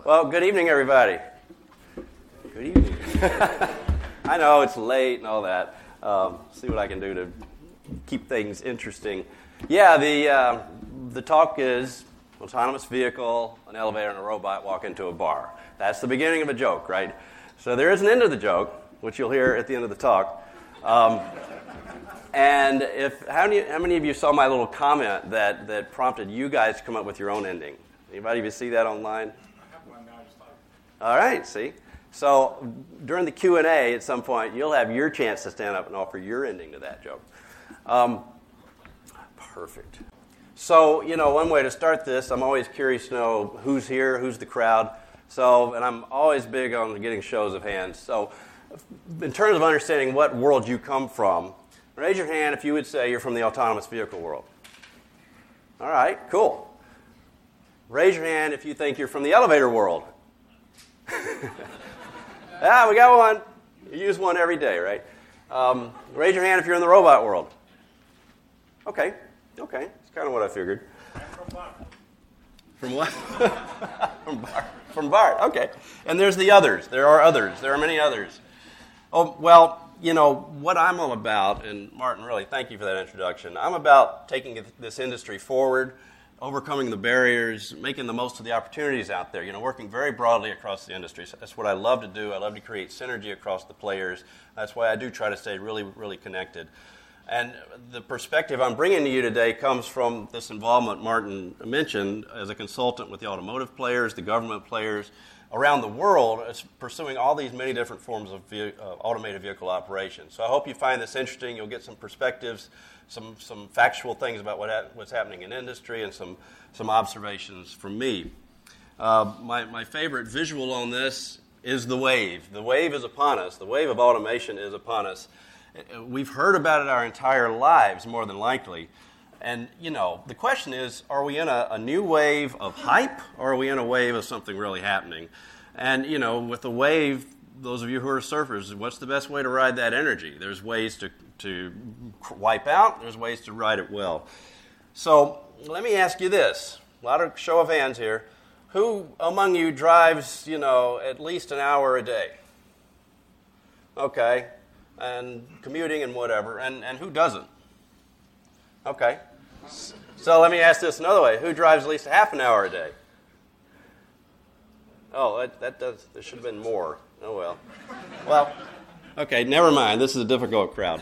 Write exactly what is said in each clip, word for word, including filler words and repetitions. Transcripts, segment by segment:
Well, good evening, everybody. Good evening. I know it's late and all that. Um, see what I can do to keep things interesting. Yeah, the uh, the talk is autonomous vehicle, an elevator, and a robot walk into a bar. That's the beginning of a joke, right? So there is an end to the joke, which you'll hear at the end of the talk. Um, and if how many how many of you saw my little comment that that prompted you guys to come up with your own ending? Anybody of you see that online? All right, see? So during the Q and A at some point, you'll have your chance to stand up and offer your ending to that joke. Um, perfect. So, you know, one way to start this, I'm always curious to know who's here, who's the crowd. So, and I'm always big on getting shows of hands. So in terms of understanding what world you come from, raise your hand if you would say you're from the autonomous vehicle world. All right, cool. Raise your hand if you think you're from the elevator world. Ah, we got one. You use one every day, right? Um, raise your hand if you're in the robot world. Okay, okay. That's kind of what I figured. From Bart. From what? From Bart. From Bart, okay. And there's the others. There are others. There are many others. Oh, well, you know, what I'm all about, and Martin, really, thank you for that introduction. I'm about taking this industry forward, overcoming the barriers, making the most of the opportunities out there, you know, working very broadly across the industry. So that's what I love to do. I love to create synergy across the players. That's why I do try to stay really, really connected. And the perspective I'm bringing to you today comes from this involvement Martin mentioned as a consultant with the automotive players, the government players around the world, pursuing all these many different forms of ve- uh, automated vehicle operation. So I hope you find this interesting. You'll get some perspectives, some some factual things about what ha- what's happening in industry, and some some observations from me. Uh, my my favorite visual on this is the wave. The wave is upon us. The wave of automation is upon us. We've heard about it our entire lives, more than likely. And, you know, the question is, are we in a, a new wave of hype, or are we in a wave of something really happening? And, you know, with the wave, those of you who are surfers, what's the best way to ride that energy? There's ways to, to wipe out. There's ways to ride it well. So let me ask you this. A lot of show of hands here. Who among you drives, you know, at least an hour a day? Okay. And commuting and whatever. And, and who doesn't? Okay. So let me ask this another way. Who drives at least half an hour a day? Oh, that, that does. There should have been more. Oh, well. Well, okay, never mind. This is a difficult crowd.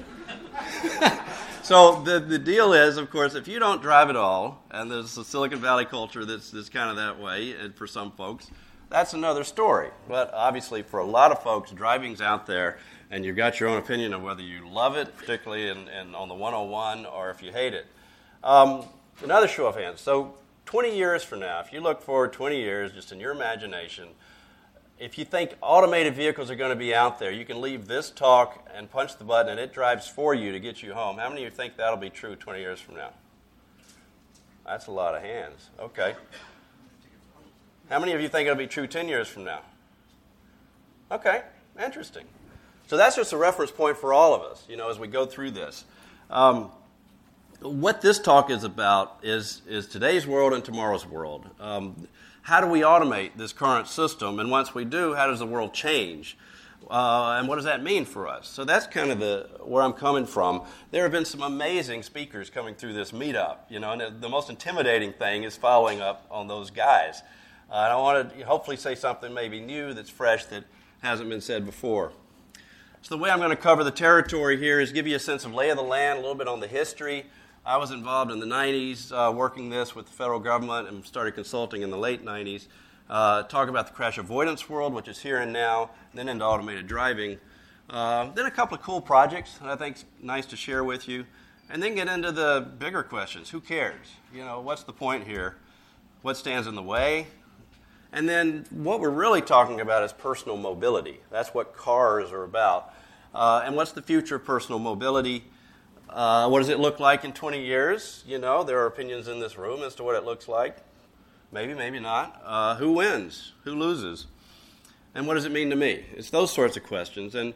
So the, the deal is, of course, if you don't drive at all, and there's a Silicon Valley culture that's, that's kind of that way and for some folks, that's another story. But obviously for a lot of folks, driving's out there, and you've got your own opinion of whether you love it, particularly in, in, on the one oh one, or if you hate it. Um, another show of hands. So twenty years from now, if you look forward twenty years, just in your imagination, if you think automated vehicles are going to be out there, you can leave this talk and punch the button, and it drives for you to get you home. How many of you think that'll be true twenty years from now? That's a lot of hands. Okay. How many of you think it'll be true ten years from now? Okay, interesting. So that's just a reference point for all of us, you know, as we go through this. Um, what this talk is about is, is today's world and tomorrow's world. Um, how do we automate this current system? And once we do, how does the world change? Uh, and what does that mean for us? So that's kind of the where I'm coming from. There have been some amazing speakers coming through this meetup, you know, and the, the most intimidating thing is following up on those guys. Uh, and I want to hopefully say something maybe new that's fresh that hasn't been said before. So the way I'm going to cover the territory here is give you a sense of lay of the land, a little bit on the history. I was involved in the nineties uh, working this with the federal government and started consulting in the late nineties. Uh, talk about the crash avoidance world, which is here and now, then into automated driving. Uh, then a couple of cool projects that I think is nice to share with you. And then get into the bigger questions. Who cares? You know, what's the point here? What stands in the way? And then what we're really talking about is personal mobility. That's what cars are about. Uh, and what's the future of personal mobility? Uh, what does it look like in twenty years? You know, there are opinions in this room as to what it looks like. Maybe, maybe not. Uh, who wins? Who loses? And what does it mean to me? It's those sorts of questions. And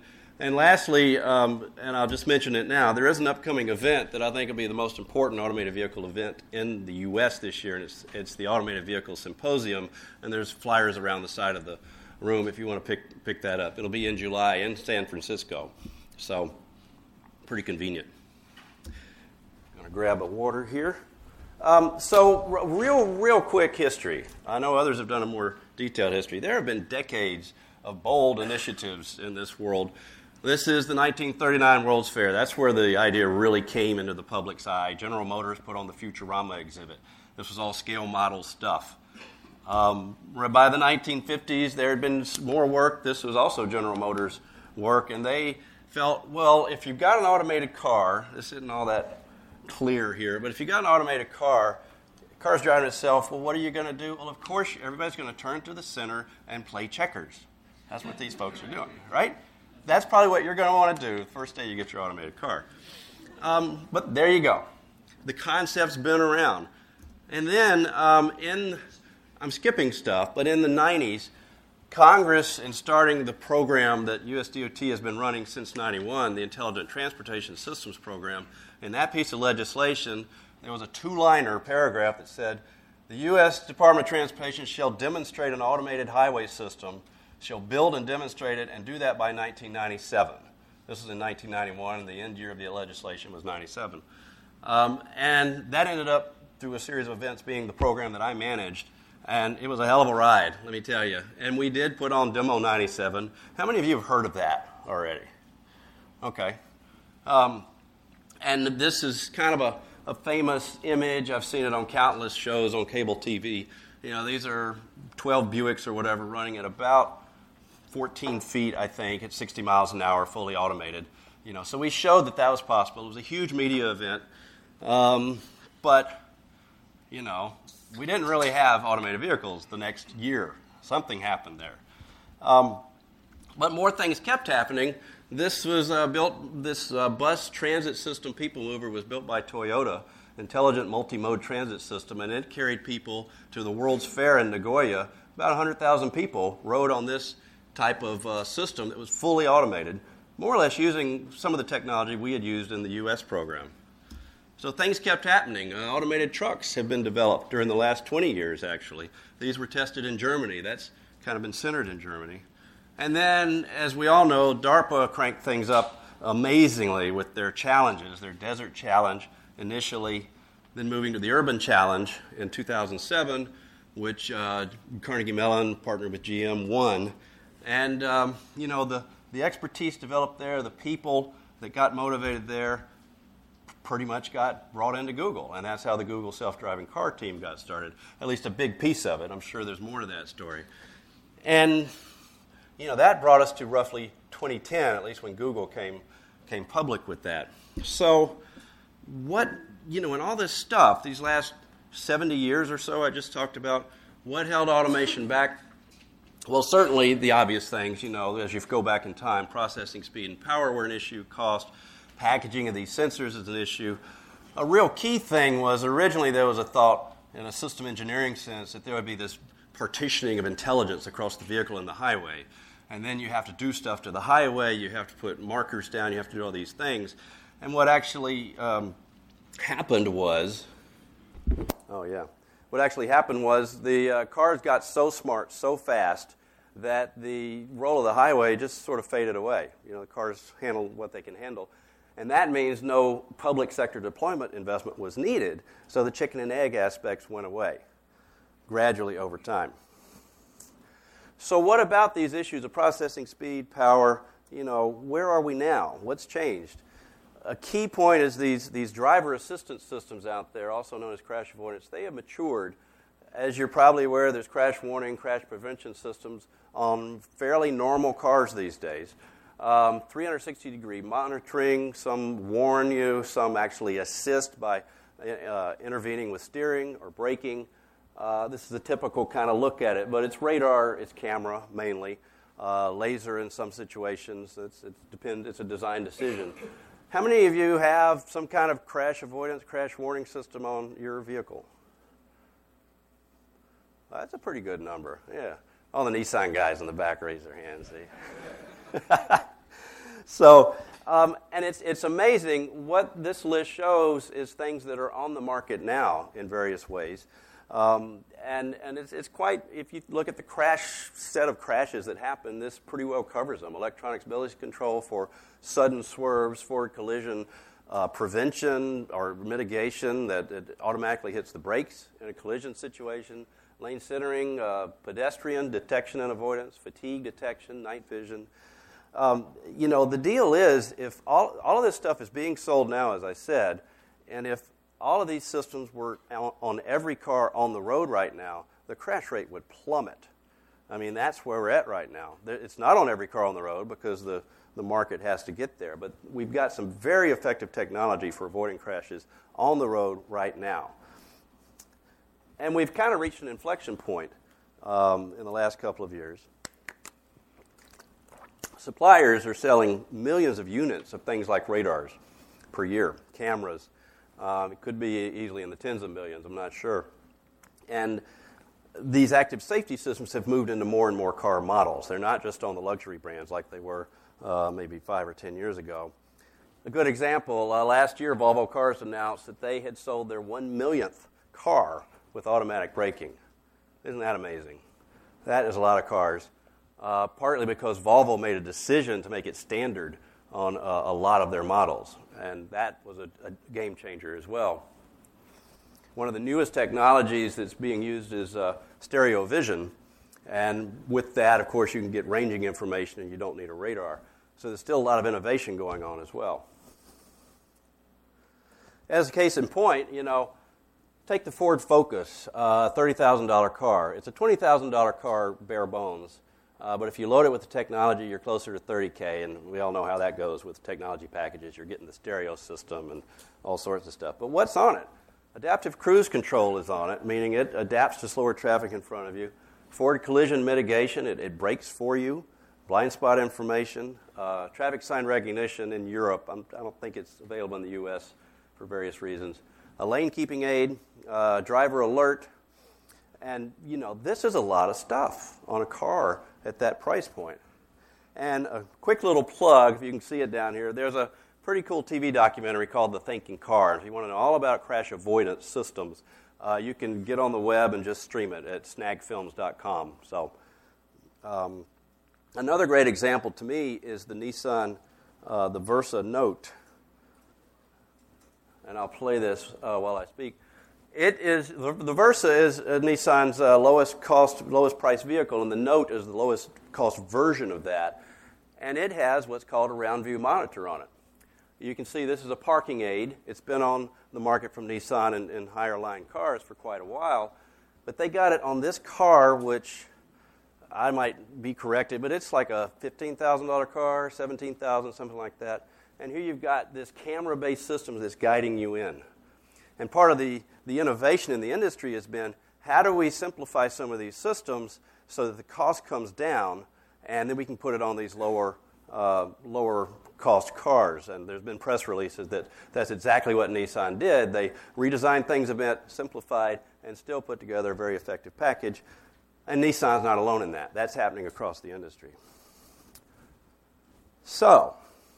And lastly, um, and I'll just mention it now, there is an upcoming event that I think will be the most important automated vehicle event in the U S this year, and it's, it's the Automated Vehicle Symposium, and there's flyers around the side of the room if you want to pick, pick that up. It'll be in July in San Francisco, so pretty convenient. I'm going to grab a water here. Um, so r- real, real quick history. I know others have done a more detailed history. There have been decades of bold initiatives in this world. This is the nineteen thirty-nine World's Fair. That's where the idea really came into the public's eye. General Motors put on the Futurama exhibit. This was all scale model stuff. Um, by the nineteen fifties, there had been more work. This was also General Motors' work, and they felt, well, if you've got an automated car, this isn't all that clear here, but if you've got an automated car, the car's driving itself, well, what are you going to do? Well, of course, everybody's going to turn to the center and play checkers. That's what these folks are doing, right? That's probably what you're going to want to do the first day you get your automated car. Um, but there you go. The concept's been around. And then um, in, I'm skipping stuff, but in the nineties, Congress, in starting the program that U S D O T has been running since ninety-one, the Intelligent Transportation Systems Program, in that piece of legislation, there was a two-liner paragraph that said, the U S Department of Transportation shall demonstrate an automated highway system, shall build and demonstrate it, and do that by nineteen ninety-seven. This was in nineteen ninety-one, and the end year of the legislation was ninety-seven. Um, and that ended up, through a series of events, being the program that I managed. And it was a hell of a ride, let me tell you. And we did put on Demo ninety-seven. How many of you have heard of that already? Okay. Um, and this is kind of a, a famous image. I've seen it on countless shows on cable T V. You know, these are twelve Buicks or whatever running at about fourteen feet, I think, at sixty miles an hour, fully automated. You know, so we showed that that was possible. It was a huge media event. Um, but, you know, we didn't really have automated vehicles the next year. Something happened there. Um, but more things kept happening. This was uh, built, this uh, bus transit system, People Mover, was built by Toyota, Intelligent Multimode Transit System, and it carried people to the World's Fair in Nagoya. About one hundred thousand people rode on this type of uh, system that was fully automated, more or less using some of the technology we had used in the U S program. So things kept happening. Uh, automated trucks have been developed during the last twenty years, actually. These were tested in Germany. That's kind of been centered in Germany. And then, as we all know, DARPA cranked things up amazingly with their challenges, their Desert Challenge initially, then moving to the Urban Challenge in two thousand seven, which uh, Carnegie Mellon, partnered with G M, won. And, um, you know, the, the expertise developed there, the people that got motivated there, pretty much got brought into Google, and that's how the Google self-driving car team got started, at least a big piece of it. I'm sure there's more to that story. And, you know, that brought us to roughly twenty ten, at least when Google came came public with that. So what, you know, in all this stuff, these last seventy years or so I just talked about, what held automation back? Well, certainly the obvious things, you know, as you go back in time, processing speed and power were an issue, cost, packaging of these sensors is an issue. A real key thing was originally there was a thought in a system engineering sense that there would be this partitioning of intelligence across the vehicle and the highway. And then you have to do stuff to the highway, you have to put markers down, you have to do all these things. And what actually um, happened was, oh yeah, what actually happened was the uh, cars got so smart, so fast, that the role of the highway just sort of faded away. You know, the cars handle what they can handle. And that means no public sector deployment investment was needed, so the chicken and egg aspects went away gradually over time. So what about these issues of processing speed, power? You know, where are we now? What's changed? A key point is these, these driver assistance systems out there, also known as crash avoidance, they have matured. As you're probably aware, there's crash warning, crash prevention systems on fairly normal cars these days. Um, three hundred sixty degree monitoring, some warn you, some actually assist by uh, intervening with steering or braking. Uh, this is a typical kind of look at it, but it's radar, it's camera mainly, uh, laser in some situations. It's, it's, depend, it's a design decision. How many of you have some kind of crash avoidance, crash warning system on your vehicle? Well, that's a pretty good number, yeah. All the Nissan guys in the back raise their hands. See? So, um, and it's it's amazing what this list shows is things that are on the market now in various ways. Um, and and it's, it's quite, if you look at the crash set of crashes that happen, this pretty well covers them. Electronic stability control for sudden swerves, forward collision, uh, prevention or mitigation that it automatically hits the brakes in a collision situation, lane centering, uh, pedestrian detection and avoidance, fatigue detection, night vision. Um, you know, the deal is, if all, all of this stuff is being sold now, as I said, and if all of these systems were on every car on the road right now, the crash rate would plummet. I mean, that's where we're at right now. It's not on every car on the road because the, the market has to get there, but we've got some very effective technology for avoiding crashes on the road right now. And we've kind of reached an inflection point um, in the last couple of years. Suppliers are selling millions of units of things like radars per year, cameras. Um, it could be easily in the tens of millions, I'm not sure. And these active safety systems have moved into more and more car models. They're not just on the luxury brands like they were uh, maybe five or ten years ago. A good example, uh, last year Volvo Cars announced that they had sold their one millionth car with automatic braking. Isn't that amazing? That is a lot of cars, uh, partly because Volvo made a decision to make it standard on uh, a lot of their models. And that was a, a game changer as well. One of the newest technologies that's being used is uh, stereo vision. And with that, of course, you can get ranging information and you don't need a radar. So there's still a lot of innovation going on as well. As a case in point, you know, take the Ford Focus, a uh, thirty thousand dollars car. It's a twenty thousand dollars car bare bones. Uh, but if you load it with the technology, you're closer to thirty K, and we all know how that goes with technology packages. You're getting the stereo system and all sorts of stuff. But what's on it? Adaptive cruise control is on it, meaning it adapts to slower traffic in front of you. Forward collision mitigation, it, it brakes for you. Blind spot information. Uh, traffic sign recognition in Europe. I'm, I don't think it's available in the U S for various reasons. A lane keeping aid, uh, driver alert. And, you know, this is a lot of stuff on a car at that price point. And a quick little plug, if you can see it down here, there's a pretty cool T V documentary called The Thinking Car. If you want to know all about crash avoidance systems, uh, you can get on the web and just stream it at snag films dot com. So, um, another great example to me is the Nissan, uh, the Versa Note. And I'll play this uh, while I speak. It is the, the Versa is uh, Nissan's uh, lowest cost, lowest price vehicle, and the Note is the lowest cost version of that. And it has what's called a round view monitor on it. You can see this is a parking aid. It's been on the market from Nissan in, in higher line cars for quite a while, but they got it on this car, which I might be corrected, but it's like a fifteen thousand dollars car, seventeen thousand dollars, something like that. And here you've got this camera-based system that's guiding you in. And part of the, the innovation in the industry has been, how do we simplify some of these systems so that the cost comes down, and then we can put it on these lower uh, lower cost cars. And there's been press releases that that's exactly what Nissan did. They redesigned things a bit, simplified, and still put together a very effective package. And Nissan's not alone in that. That's happening across the industry. So,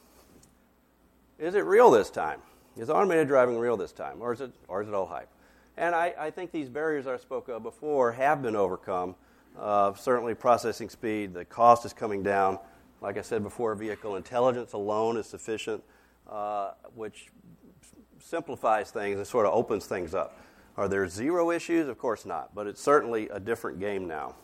is it real this time? Is automated driving real this time, or is it, or is it all hype? And I, I think these barriers I spoke of before have been overcome. Uh, certainly processing speed, the cost is coming down. Like I said before, vehicle intelligence alone is sufficient, uh, which simplifies things and sort of opens things up. Are there zero issues? Of course not, but it's certainly a different game now.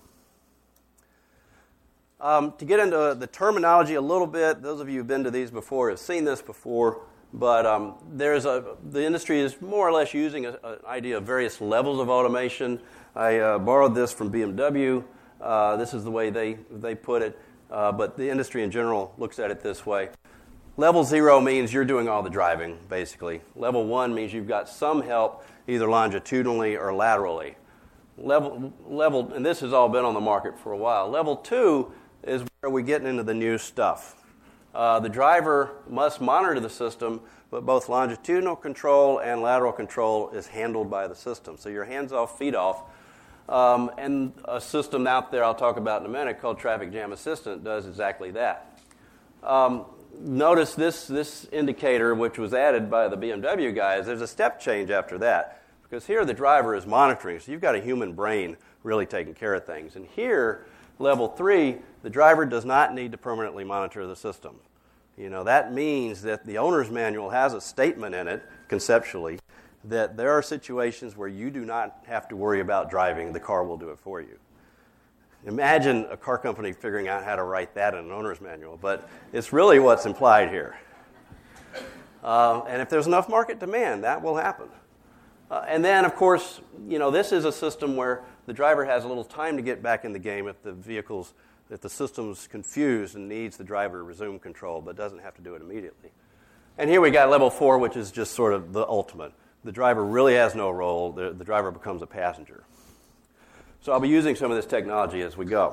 Um, to get into the terminology a little bit, those of you who've been to these before have seen this before. But um, there's a the industry is more or less using an idea of various levels of automation. I uh, borrowed this from B M W. Uh, this is the way they, they put it. Uh, but the industry in general looks at it this way. Level zero means you're doing all the driving, basically. Level one means you've got some help, either longitudinally or laterally. Level, level, and this has all been on the market for a while. Level two is where we're getting into the new stuff. Uh, the driver must monitor the system, but both longitudinal control and lateral control is handled by the system. So you're hands off, feet off. Um, and a system out there I'll talk about in a minute called Traffic Jam Assistant does exactly that. Um, notice this, this indicator, which was added by the B M W guys, there's a step change after that. Because here the driver is monitoring, so you've got a human brain really taking care of things. And here, level three, the driver does not need to permanently monitor the system. You know, that means that the owner's manual has a statement in it, conceptually, that there are situations where you do not have to worry about driving. The car will do it for you. Imagine a car company figuring out how to write that in an owner's manual, but it's really what's implied here. Uh, and if there's enough market demand, that will happen. Uh, and then, of course, you know, this is a system where the driver has a little time to get back in the game if the vehicle's, if the system's confused and needs the driver to resume control, but doesn't have to do it immediately. And here we got level four, which is just sort of the ultimate. The driver really has no role. The, the driver becomes a passenger. So I'll be using some of this technology as we go.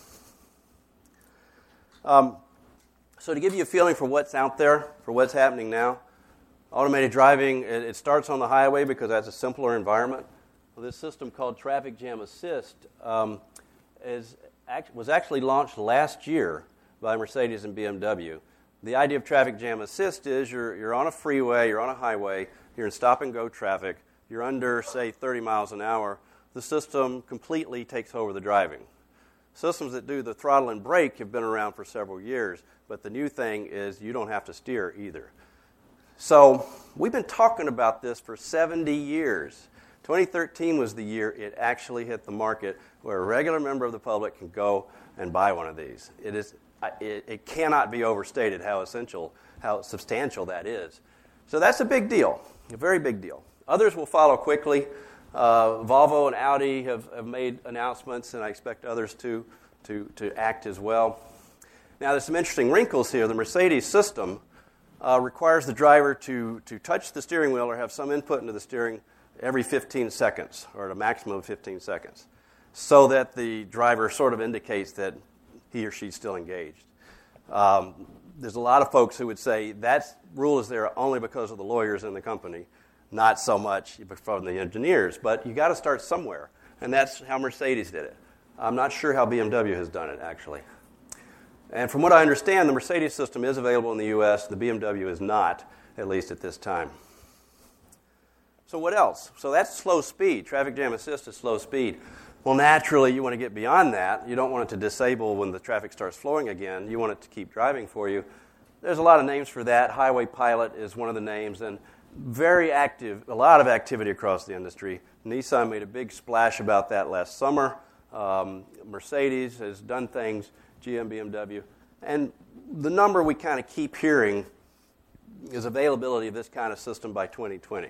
Um, so to give you a feeling for what's out there, for what's happening now, automated driving, it, it starts on the highway because that's a simpler environment. Well, this system called Traffic Jam Assist um, is, act, was actually launched last year by Mercedes and B M W. The idea of Traffic Jam Assist is you're, you're on a freeway, you're on a highway, you're in stop-and-go traffic, you're under, say, thirty miles an hour. The system completely takes over the driving. Systems that do the throttle and brake have been around for several years, but the new thing is you don't have to steer either. So we've been talking about this for seventy years. twenty thirteen was the year it actually hit the market where a regular member of the public can go and buy one of these. It is, it, it cannot be overstated how essential, how substantial that is. So that's a big deal, a very big deal. Others will follow quickly. Uh, Volvo and Audi have, have made announcements, and I expect others to, to, to act as well. Now, there's some interesting wrinkles here. The Mercedes system uh, requires the driver to, to touch the steering wheel or have some input into the steering every fifteen seconds, or at a maximum of fifteen seconds, so that the driver sort of indicates that he or she's still engaged. Um, there's a lot of folks who would say that rule is there only because of the lawyers in the company, not so much from the engineers. But you got to start somewhere, and that's how Mercedes did it. I'm not sure how B M W has done it, actually. And from what I understand, the Mercedes system is available in the U S. The B M W is not, at least at this time. So what else? So that's slow speed. Traffic Jam Assist is slow speed. Well, naturally, you want to get beyond that. You don't want it to disable when the traffic starts flowing again. You want it to keep driving for you. There's a lot of names for that. Highway Pilot is one of the names, and very active, a lot of activity across the industry. Nissan made a big splash about that last summer. Um, Mercedes has done things, G M, B M W. And the number we kind of keep hearing is availability of this kind of system by twenty twenty.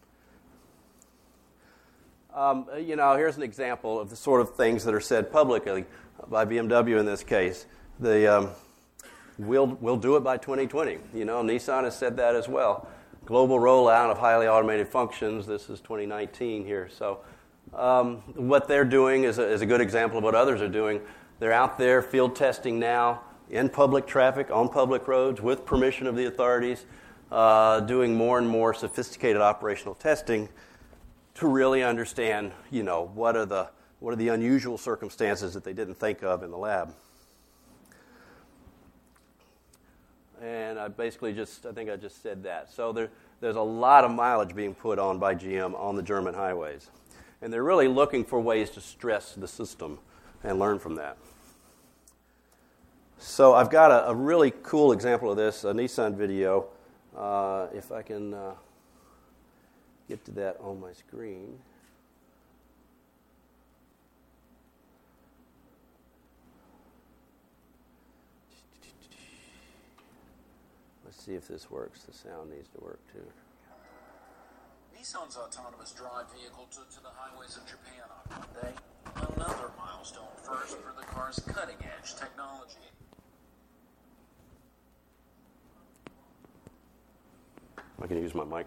Um, you know, here's an example of the sort of things that are said publicly by B M W in this case. The um, we'll we'll do it by twenty twenty. You know, Nissan has said that as well. Global rollout of highly automated functions. This is twenty nineteen here. So um, what they're doing is a, is a good example of what others are doing. They're out there field testing now in public traffic, on public roads, with permission of the authorities, uh, doing more and more sophisticated operational testing to really understand, you know, what are the what are the unusual circumstances that they didn't think of in the lab. And I basically just, I think I just said that. So there, there's a lot of mileage being put on by G M on the German highways. And they're really looking for ways to stress the system and learn from that. So I've got a, a really cool example of this, a Nissan video. Uh, if I can uh, get to that on my screen. Let's see if this works. The sound needs to work too. Nissan's autonomous drive vehicle took to the highways of Japan on Monday. Another milestone first for the car's cutting-edge technology. I can use my mic.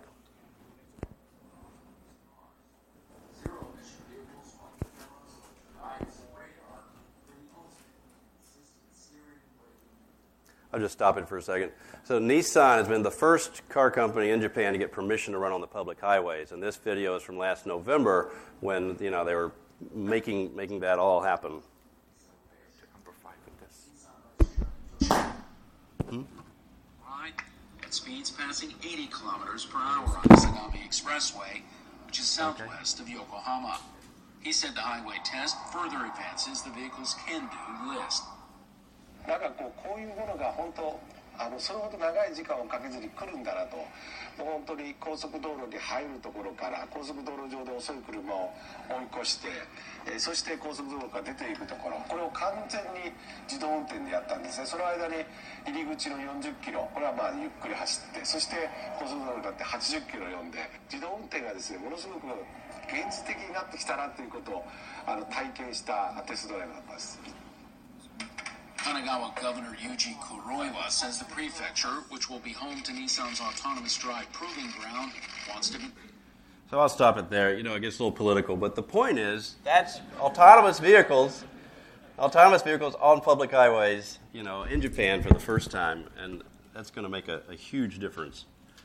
I'll just stop it for a second. So Nissan has been the first car company in Japan to get permission to run on the public highways, and this video is from last November when, you know, they were making making that all happen. Hmm? ride at speeds passing eighty kilometers per hour on the Sagami Expressway, which is southwest of Yokohama. He said the highway test further advances the vehicle's can-do list. なんかこうこういうものが本当あのそれほど長い時間をかけずに来るんだなと、本当に高速道路に入るところから高速道路上で遅い車を追い越して、えー、そして高速道路から出ていくところ、これを完全に自動運転でやったんですね。その間に入り口のよんじゅっキロ、これはまあゆっくり走って、そして高速道路になってはちじゅっキロ読んで、自動運転がですねものすごく現実的になってきたなということをあの体験したテストドライブだったんです。 Kanagawa Governor Yuji Kuroiwa says the prefecture, which will be home to Nissan's autonomous drive proving ground, wants to be... So I'll stop it there. You know, it gets a little political, but the point is that's autonomous vehicles, autonomous vehicles on public highways, you know, in Japan for the first time, and that's going to make a, a huge difference.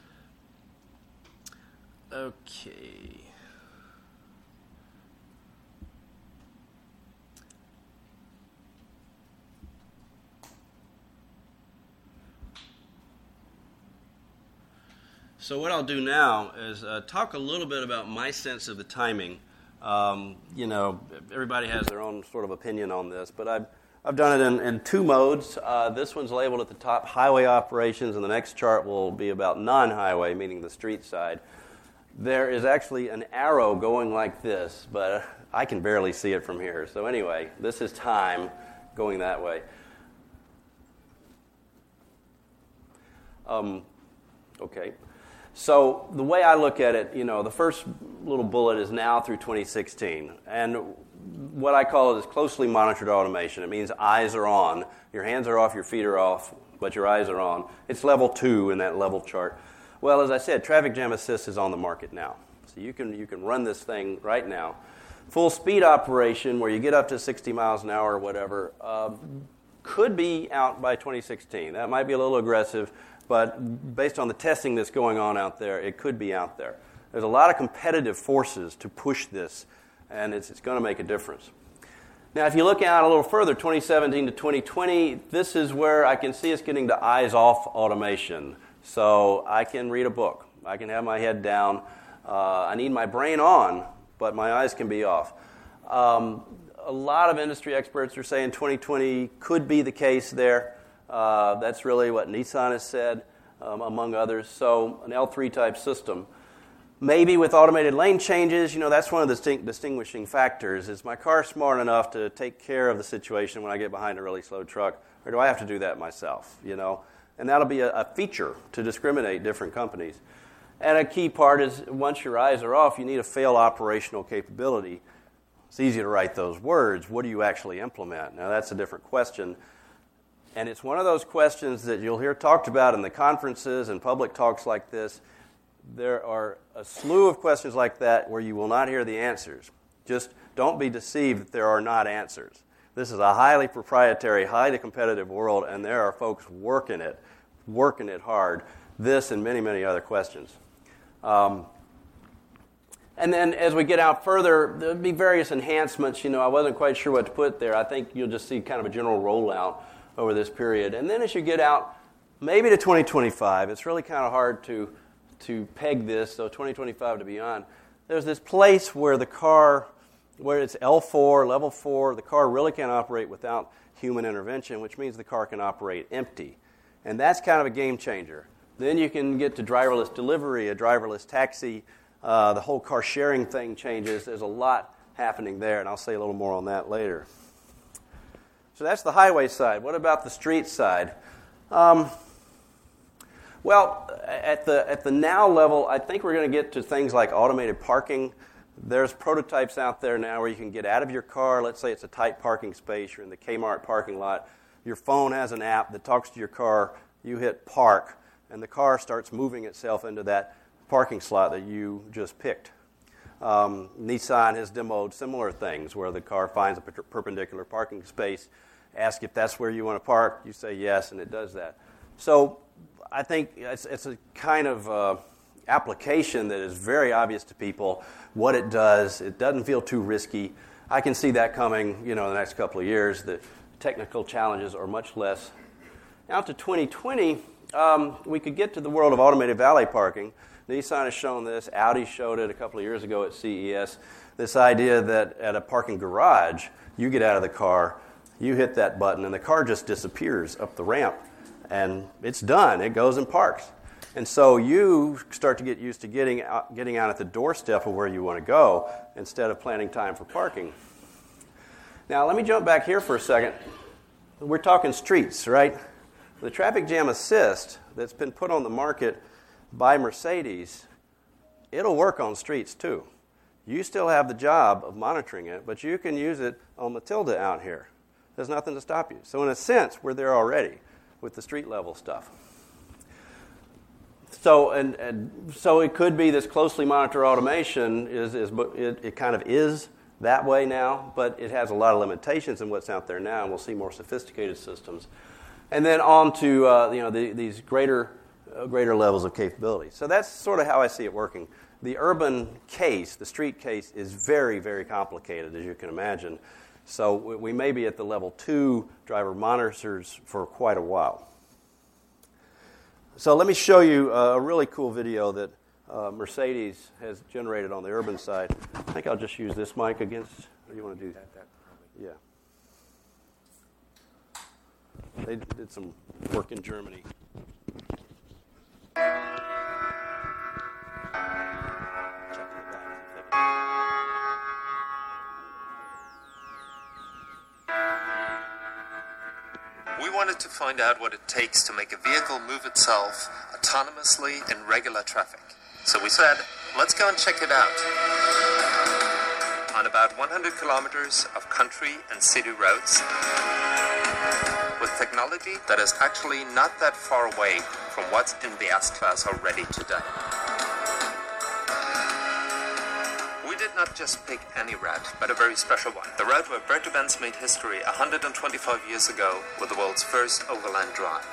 Okay. So what I'll do now is uh, talk a little bit about my sense of the timing. Um, you know, everybody has their own sort of opinion on this, but I've, I've done it in, in two modes. Uh, this one's labeled at the top highway operations, and the next chart will be about non-highway, meaning the street side. There is actually an arrow going like this, but I can barely see it from here. So anyway, this is time going that way. Um, okay. So the way I look at it, you know, the first little bullet is now through twenty sixteen. And what I call it is closely monitored automation. It means eyes are on. Your hands are off, your feet are off, but your eyes are on. It's level two in that level chart. Well, as I said, Traffic Jam Assist is on the market now. So you can you can run this thing right now. Full speed operation, where you get up to sixty miles an hour or whatever, uh, could be out by twenty sixteen. That might be a little aggressive, but based on the testing that's going on out there, it could be out there. There's a lot of competitive forces to push this, and it's, it's going to make a difference. Now, if you look out a little further, twenty seventeen to twenty twenty, this is where I can see us getting to eyes-off automation. So I can read a book. I can have my head down. Uh, I need my brain on, but my eyes can be off. Um, a lot of industry experts are saying twenty twenty could be the case there. Uh, that's really what Nissan has said, um, among others. So an L three type system. Maybe with automated lane changes, you know, that's one of the distinct, distinguishing factors. Is my car smart enough to take care of the situation when I get behind a really slow truck, or do I have to do that myself, you know? And that'll be a, a feature to discriminate different companies. And a key part is once your eyes are off, you need a fail operational capability. It's easy to write those words. What do you actually implement? Now, that's a different question. And it's one of those questions that you'll hear talked about in the conferences and public talks like this. There are a slew of questions like that where you will not hear the answers. Just don't be deceived that there are not answers. This is a highly proprietary, highly competitive world, and there are folks working it, working it hard. This and many, many other questions. Um, and then as we get out further, there'll be various enhancements. You know, I wasn't quite sure what to put there. I think you'll just see kind of a general rollout over this period. And then as you get out, maybe to twenty twenty-five, it's really kind of hard to to peg this, so twenty twenty-five to beyond, there's this place where the car, where it's L four, level four, the car really can't operate without human intervention, which means the car can operate empty. And that's kind of a game changer. Then you can get to driverless delivery, a driverless taxi. Uh, the whole car sharing thing changes. There's a lot happening there, and I'll say a little more on that later. So that's the highway side. What about the street side? Um, well, at the at the now level, I think we're going to get to things like automated parking. There's prototypes out there now where you can get out of your car. Let's say it's a tight parking space. You're in the Kmart parking lot. Your phone has an app that talks to your car. You hit park, and the car starts moving itself into that parking slot that you just picked. Um, Nissan has demoed similar things where the car finds a per- perpendicular parking space, asks if that's where you want to park, you say yes, and it does that. So I think it's, it's a kind of uh, application that is very obvious to people what it does. It doesn't feel too risky. I can see that coming, you know, in the next couple of years. The technical challenges are much less. Now to twenty twenty, um, we could get to the world of automated valet parking. Nissan has shown this. Audi showed it a couple of years ago at C E S. This idea that at a parking garage, you get out of the car, you hit that button, and the car just disappears up the ramp. And it's done. It goes and parks. And so you start to get used to getting out, getting out at the doorstep of where you want to go instead of planning time for parking. Now, let me jump back here for a second. We're talking streets, right? The traffic jam assist that's been put on the market by Mercedes, it'll work on streets too. You still have the job of monitoring it, but you can use it on Matilda out here. There's nothing to stop you. So in a sense, we're there already with the street level stuff. So and, and so it could be this closely monitored automation is, is it, it kind of is that way now, but it has a lot of limitations in what's out there now, and we'll see more sophisticated systems. And then on to uh, you know the, these greater uh, greater levels of capability. So that's sort of how I see it working. The urban case, the street case, is very, very complicated, as you can imagine. So we may be at the level two driver monitors for quite a while. So let me show you a really cool video that uh, Mercedes has generated on the urban side. I think I'll just use this mic against, or you want to do that? that yeah. They did some work in Germany. We wanted to find out what it takes to make a vehicle move itself autonomously in regular traffic. So we said, let's go and check it out. On about one hundred kilometers of country and city roads, with technology that is actually not that far away from what's in the S-Class already today. We did not just pick any route, but a very special one. The route where Bertha-Benz made history one hundred twenty-five years ago with the world's first overland drive.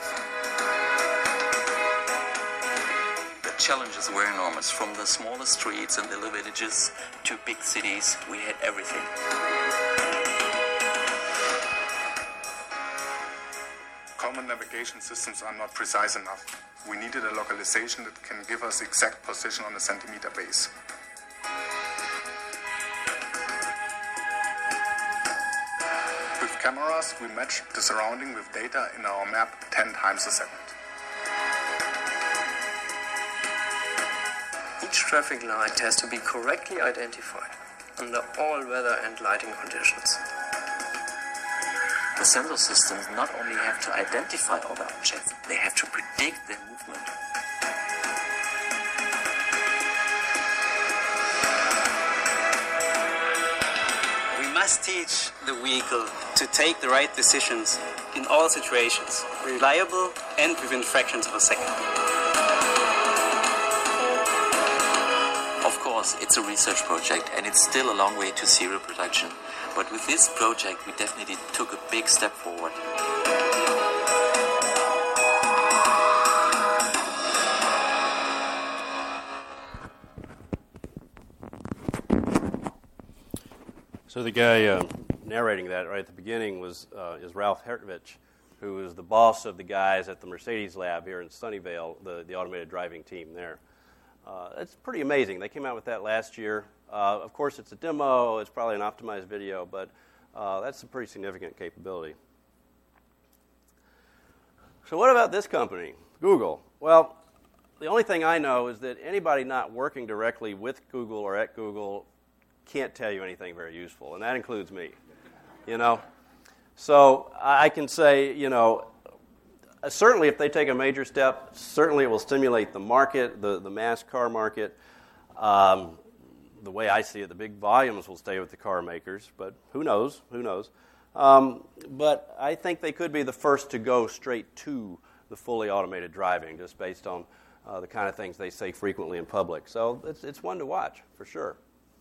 The challenges were enormous. From the smallest streets and little villages to big cities, we had everything. Common navigation systems are not precise enough. We needed a localization that can give us exact position on a centimeter base. With cameras, we match the surrounding with data in our map ten times a second. Each traffic light has to be correctly identified under all weather and lighting conditions. The sensor systems not only have to identify all the objects, they have to predict their movement. We must teach the vehicle to take the right decisions in all situations, reliable and within fractions of a second. Of course, it's a research project and it's still a long way to serial production. But with this project, we definitely took a big step forward. So the guy uh, narrating that right at the beginning was uh, is Ralph Hertovich, who is the boss of the guys at the Mercedes lab here in Sunnyvale, the, the automated driving team there. Uh, it's pretty amazing. They came out with that last year. Uh, of course, it's a demo. It's probably an optimized video, but uh, that's a pretty significant capability. So what about this company, Google? Well, the only thing I know is that anybody not working directly with Google or at Google can't tell you anything very useful, and that includes me, you know. So I can say, you know, certainly if they take a major step, certainly it will stimulate the market, the, the mass car market. Um, the way I see it, the big volumes will stay with the car makers, but who knows, who knows. Um, but I think they could be the first to go straight to the fully automated driving, just based on uh, the kind of things they say frequently in public. So it's, it's one to watch, for sure.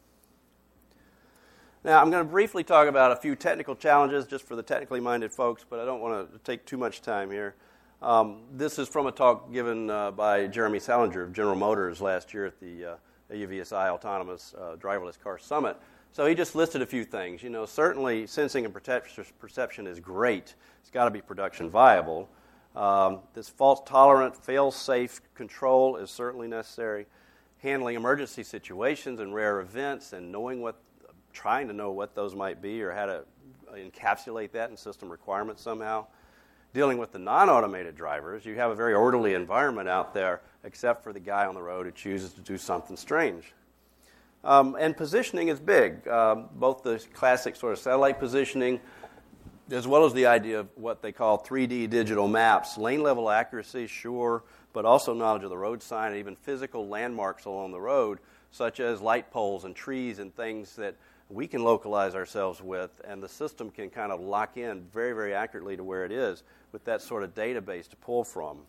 Now, I'm going to briefly talk about a few technical challenges just for the technically minded folks, but I don't want to take too much time here. Um, this is from a talk given uh, by Jeremy Salinger of General Motors last year at the uh, A U V S I Autonomous uh, Driverless Car Summit. So he just listed a few things. You know, certainly sensing and perception is great. It's got to be production viable. Um, this fault-tolerant, fail-safe control is certainly necessary. Handling emergency situations and rare events and knowing what, trying to know what those might be or how to encapsulate that in system requirements somehow. Dealing with the non-automated drivers, you have a very orderly environment out there except for the guy on the road who chooses to do something strange. Um, and positioning is big, um, both the classic sort of satellite positioning as well as the idea of what they call three D digital maps. Lane level accuracy, sure, but also knowledge of the road sign and even physical landmarks along the road, such as light poles and trees and things that we can localize ourselves with, and the system can kind of lock in very, very accurately to where it is with that sort of database to pull from.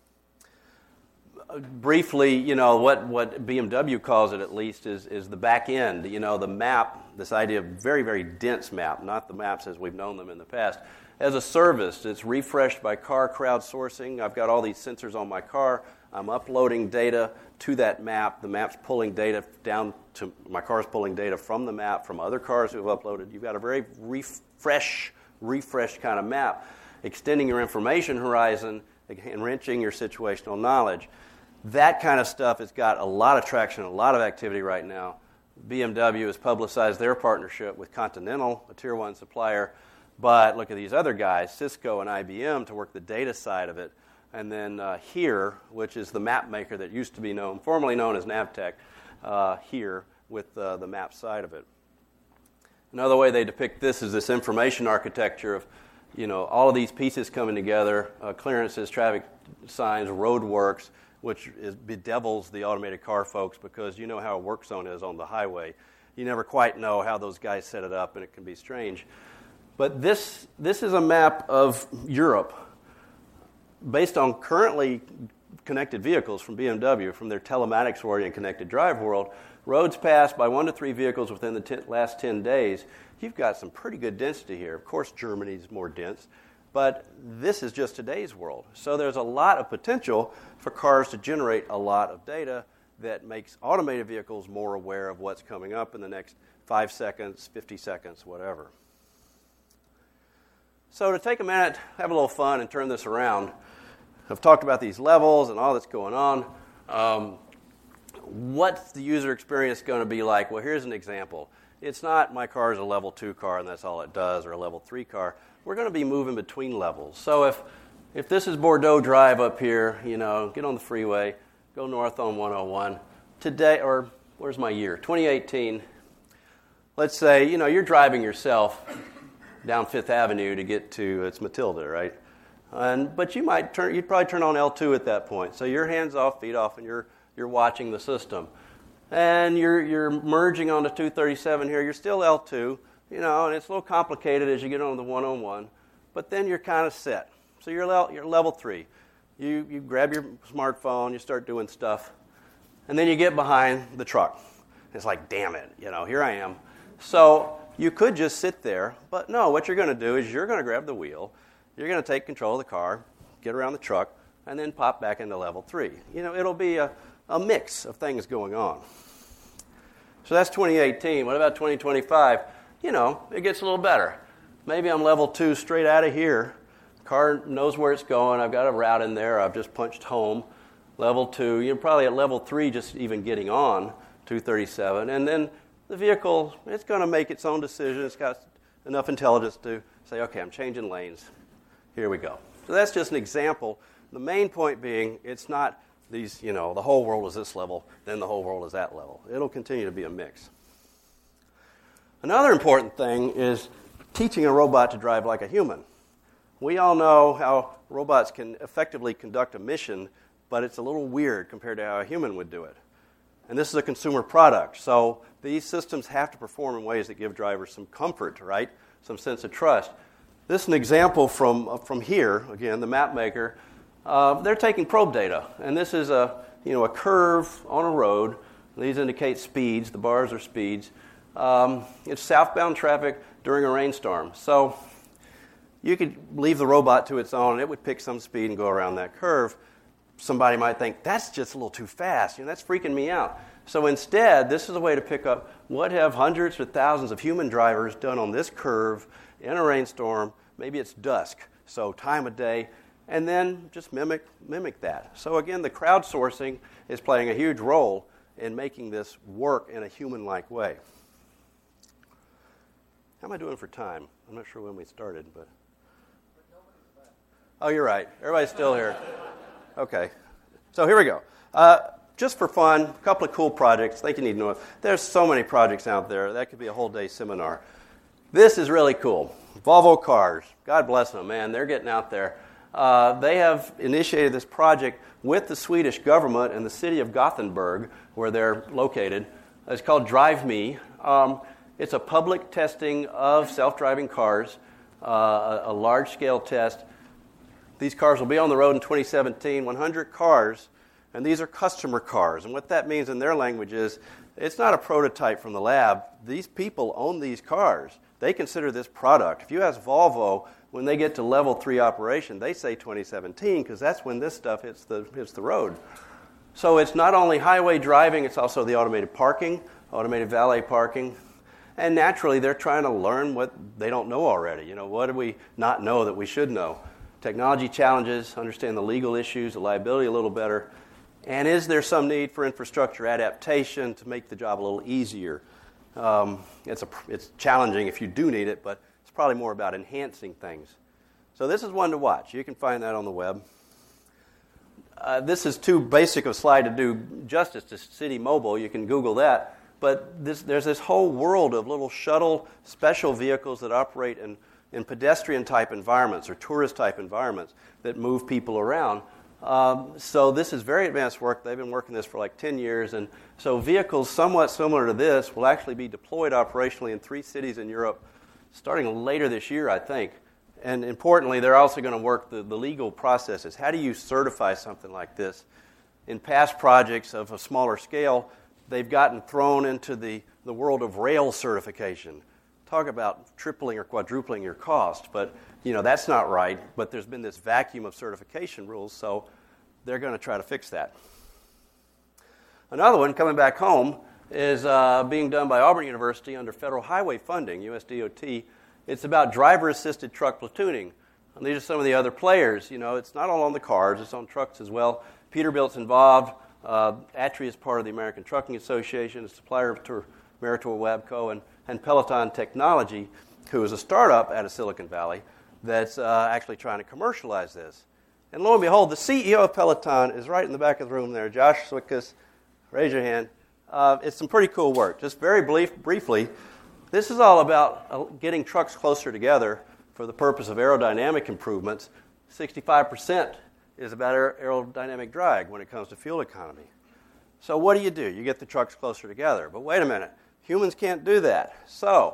Uh, briefly, you know, what, what B M W calls it at least is, is the back end, you know, the map, this idea of very, very dense map, not the maps as we've known them in the past. As a service, it's refreshed by car crowdsourcing. I've got all these sensors on my car. I'm uploading data to that map. The map's pulling data down to, my car's pulling data from the map, from other cars who have uploaded. You've got a very refresh, refreshed kind of map, extending your information horizon, enriching your situational knowledge. That kind of stuff has got a lot of traction, a lot of activity right now. B M W has publicized their partnership with Continental, a tier one supplier, but look at these other guys, Cisco and I B M, to work the data side of it. And then uh, HERE, which is the map maker that used to be known, formerly known as Navtec, uh, HERE with uh, the map side of it. Another way they depict this is this information architecture of, you know, all of these pieces coming together, uh, clearances, traffic signs, road works, which is, bedevils the automated car folks because you know how a work zone is on the highway. You never quite know how those guys set it up, and it can be strange. But this this is a map of Europe based on currently connected vehicles from B M W, from their telematics-oriented connected drive world. Roads passed by one to three vehicles within the ten, last ten days. You've got some pretty good density here. Of course, Germany's more dense, but this is just today's world. So there's a lot of potential for cars to generate a lot of data that makes automated vehicles more aware of what's coming up in the next five seconds, fifty seconds, whatever. So to take a minute, have a little fun, and turn this around, I've talked about these levels and all that's going on. Um, what's the user experience going to be like? Well, here's an example. It's not my car is a level two car and that's all it does, or a level three car. We're going to be moving between levels. So if if this is Bordeaux Drive up here, you know, get on the freeway, go north on one oh one. Today, or where's my year? twenty eighteen. Let's say, you know, you're driving yourself down Fifth Avenue to get to, it's Matilda, right? And but you might turn, you'd probably turn on L two at that point. So you're hands off, feet off, and you're you're watching the system. And you're you're merging onto two thirty-seven here. You're still L two, you know, and it's a little complicated as you get on the one oh one. But then you're kind of set. So you're level, you're level three. You you grab your smartphone, you start doing stuff, and then you get behind the truck. It's like, damn it, you know, here I am. So you could just sit there, but no, what you're going to do is you're going to grab the wheel, you're going to take control of the car, get around the truck, and then pop back into level three. You know, it'll be a, a mix of things going on. So that's twenty eighteen. What about twenty twenty-five? You know, it gets a little better. Maybe I'm level two straight out of here. Car knows where it's going. I've got a route in there. I've just punched home. Level two. You're probably at level three just even getting on two thirty-seven. And then the vehicle, it's going to make its own decision. It's got enough intelligence to say, okay, I'm changing lanes. Here we go. So that's just an example. The main point being, it's not these, you know, the whole world is this level, then the whole world is that level. It'll continue to be a mix. Another important thing is teaching a robot to drive like a human. We all know how robots can effectively conduct a mission, but it's a little weird compared to how a human would do it. And this is a consumer product, so these systems have to perform in ways that give drivers some comfort, right? Some sense of trust. This is an example from uh, from HERE, again, the map maker. Uh, they're taking probe data, and this is a you know a curve on a road. These indicate speeds. The bars are speeds. Um, it's southbound traffic during a rainstorm. So you could leave the robot to its own, and it would pick some speed and go around that curve. Somebody might think, that's just a little too fast. You know, that's freaking me out. So instead, this is a way to pick up what have hundreds or thousands of human drivers done on this curve in a rainstorm. Maybe it's dusk, so time of day, and then just mimic mimic that. So again, the crowdsourcing is playing a huge role in making this work in a human-like way. How am I doing for time? I'm not sure when we started, but... Oh, you're right. Everybody's still here. Okay. So here we go. Uh, just for fun, a couple of cool projects. I think you need to know it. There's so many projects out there. That could be a whole day seminar. This is really cool. Volvo Cars. God bless them, man. They're getting out there. Uh, they have initiated this project with the Swedish government and the city of Gothenburg, where they're located. It's called Drive Me. Um, it's a public testing of self-driving cars, uh, a, a large-scale test. These cars will be on the road in twenty seventeen, one hundred cars, and these are customer cars. And what that means in their language is it's not a prototype from the lab. These people own these cars. They consider this product. If you ask Volvo, when they get to level three operation, they say twenty seventeen because that's when this stuff hits the, hits the road. So it's not only highway driving, it's also the automated parking, automated valet parking. And naturally, they're trying to learn what they don't know already. You know, what do we not know that we should know? Technology challenges, understand the legal issues, the liability a little better, and is there some need for infrastructure adaptation to make the job a little easier? Um, it's, a, it's challenging if you do need it, but it's probably more about enhancing things. So this is one to watch. You can find that on the web. Uh, this is too basic a slide to do justice to City Mobile. You can Google that. But this, there's this whole world of little shuttle special vehicles that operate in in pedestrian-type environments or tourist-type environments that move people around. Um, so this is very advanced work. They've been working this for like ten years. And so vehicles somewhat similar to this will actually be deployed operationally in three cities in Europe starting later this year, I think. And importantly, they're also going to work the, the legal processes. How do you certify something like this? In past projects of a smaller scale, they've gotten thrown into the, the world of rail certification. Talk about tripling or quadrupling your cost, but you know that's not right. But there's been this vacuum of certification rules, so they're going to try to fix that. Another one coming back home is uh, being done by Auburn University under federal highway funding, U S D O T. It's about driver-assisted truck platooning. And these are some of the other players. You know, it's not all on the cars; it's on trucks as well. Peterbilt's involved. Uh, Atri is part of the American Trucking Association, a supplier to Meritor Wabco, and and Peloton Technology, who is a startup out of Silicon Valley that's uh, actually trying to commercialize this. And lo and behold, the C E O of Peloton is right in the back of the room there, Josh Swickus. Raise your hand. Uh, it's some pretty cool work. Just very brief, briefly, this is all about uh, getting trucks closer together for the purpose of aerodynamic improvements. sixty-five percent is about aerodynamic drag when it comes to fuel economy. So what do you do? You get the trucks closer together. But wait a minute. Humans can't do that. So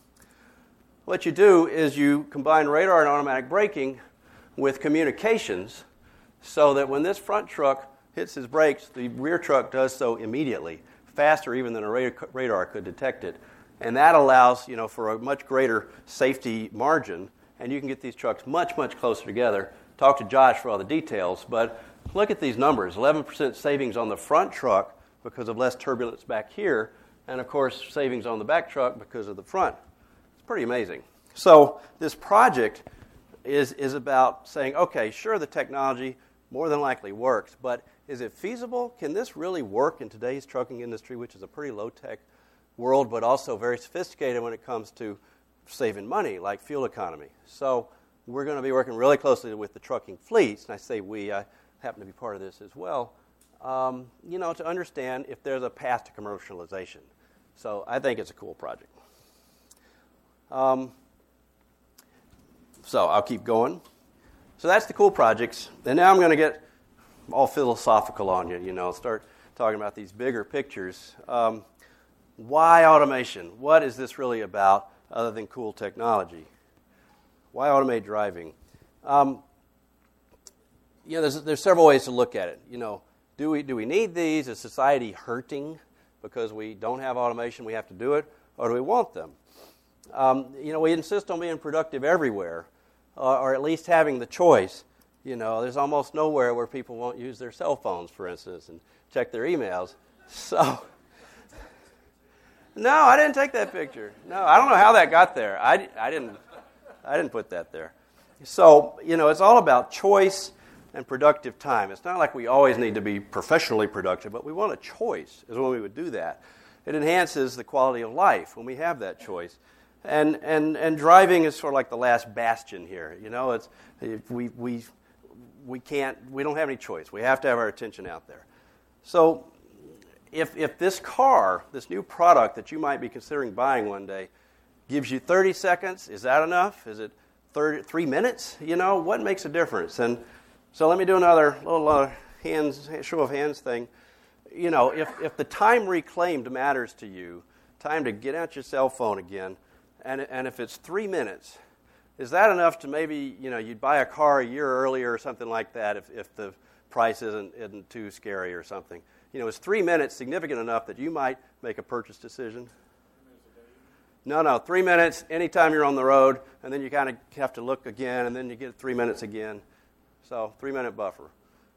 what you do is you combine radar and automatic braking with communications so that when this front truck hits his brakes, the rear truck does so immediately, faster even than a radar could detect it. And that allows, you know, for a much greater safety margin, and you can get these trucks much, much closer together. Talk to Josh for all the details, but look at these numbers. eleven percent savings on the front truck because of less turbulence back here, and, of course, savings on the back truck because of the front. It's pretty amazing. So this project is, is about saying, okay, sure, the technology more than likely works, but is it feasible? Can this really work in today's trucking industry, which is a pretty low-tech world, but also very sophisticated when it comes to saving money, like fuel economy? So we're going to be working really closely with the trucking fleets, and I say we, I happen to be part of this as well, um, you know, to understand if there's a path to commercialization. So I think it's a cool project. Um, so I'll keep going. So that's the cool projects. And now I'm going to get all philosophical on you, you know, start talking about these bigger pictures. Um, why automation? What is this really about other than cool technology? Why automate driving? Um, you know, there's, there's several ways to look at it. You know, do we, do we need these? Is society hurting because we don't have automation, we have to do it, or do we want them? Um, you know, we insist on being productive everywhere, uh, or at least having the choice. You know, there's almost nowhere where people won't use their cell phones, for instance, and check their emails. So, no, I didn't take that picture. No, I don't know how that got there. I, I didn't I didn't put that there. So, you know, it's all about choice and productive time. It's not like we always need to be professionally productive, but we want a choice is when we would do that. It enhances the quality of life when we have that choice. And and and driving is sort of like the last bastion here. You know, it's we we we can't we don't have any choice. We have to have our attention out there. So if if this car, this new product that you might be considering buying one day, gives you thirty seconds, is that enough? Is it thirty, three minutes? You know, what makes a difference? And so let me do another little uh, hands show of hands thing. You know, if if the time reclaimed matters to you, time to get out your cell phone again, and and if it's three minutes, is that enough to maybe, you know, you'd buy a car a year earlier or something like that if, if the price isn't isn't too scary or something? You know, is three minutes significant enough that you might make a purchase decision? No, no, three minutes anytime you're on the road, and then you kind of have to look again, and then you get three minutes again. So three-minute buffer.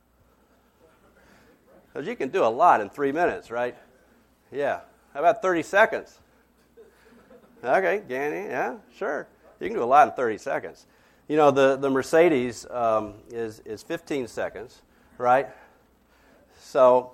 Because you can do a lot in three minutes, right? Yeah. How about thirty seconds? Okay, Danny, yeah, sure. You can do a lot in thirty seconds. You know, the, the Mercedes um, is, is fifteen seconds, right? So...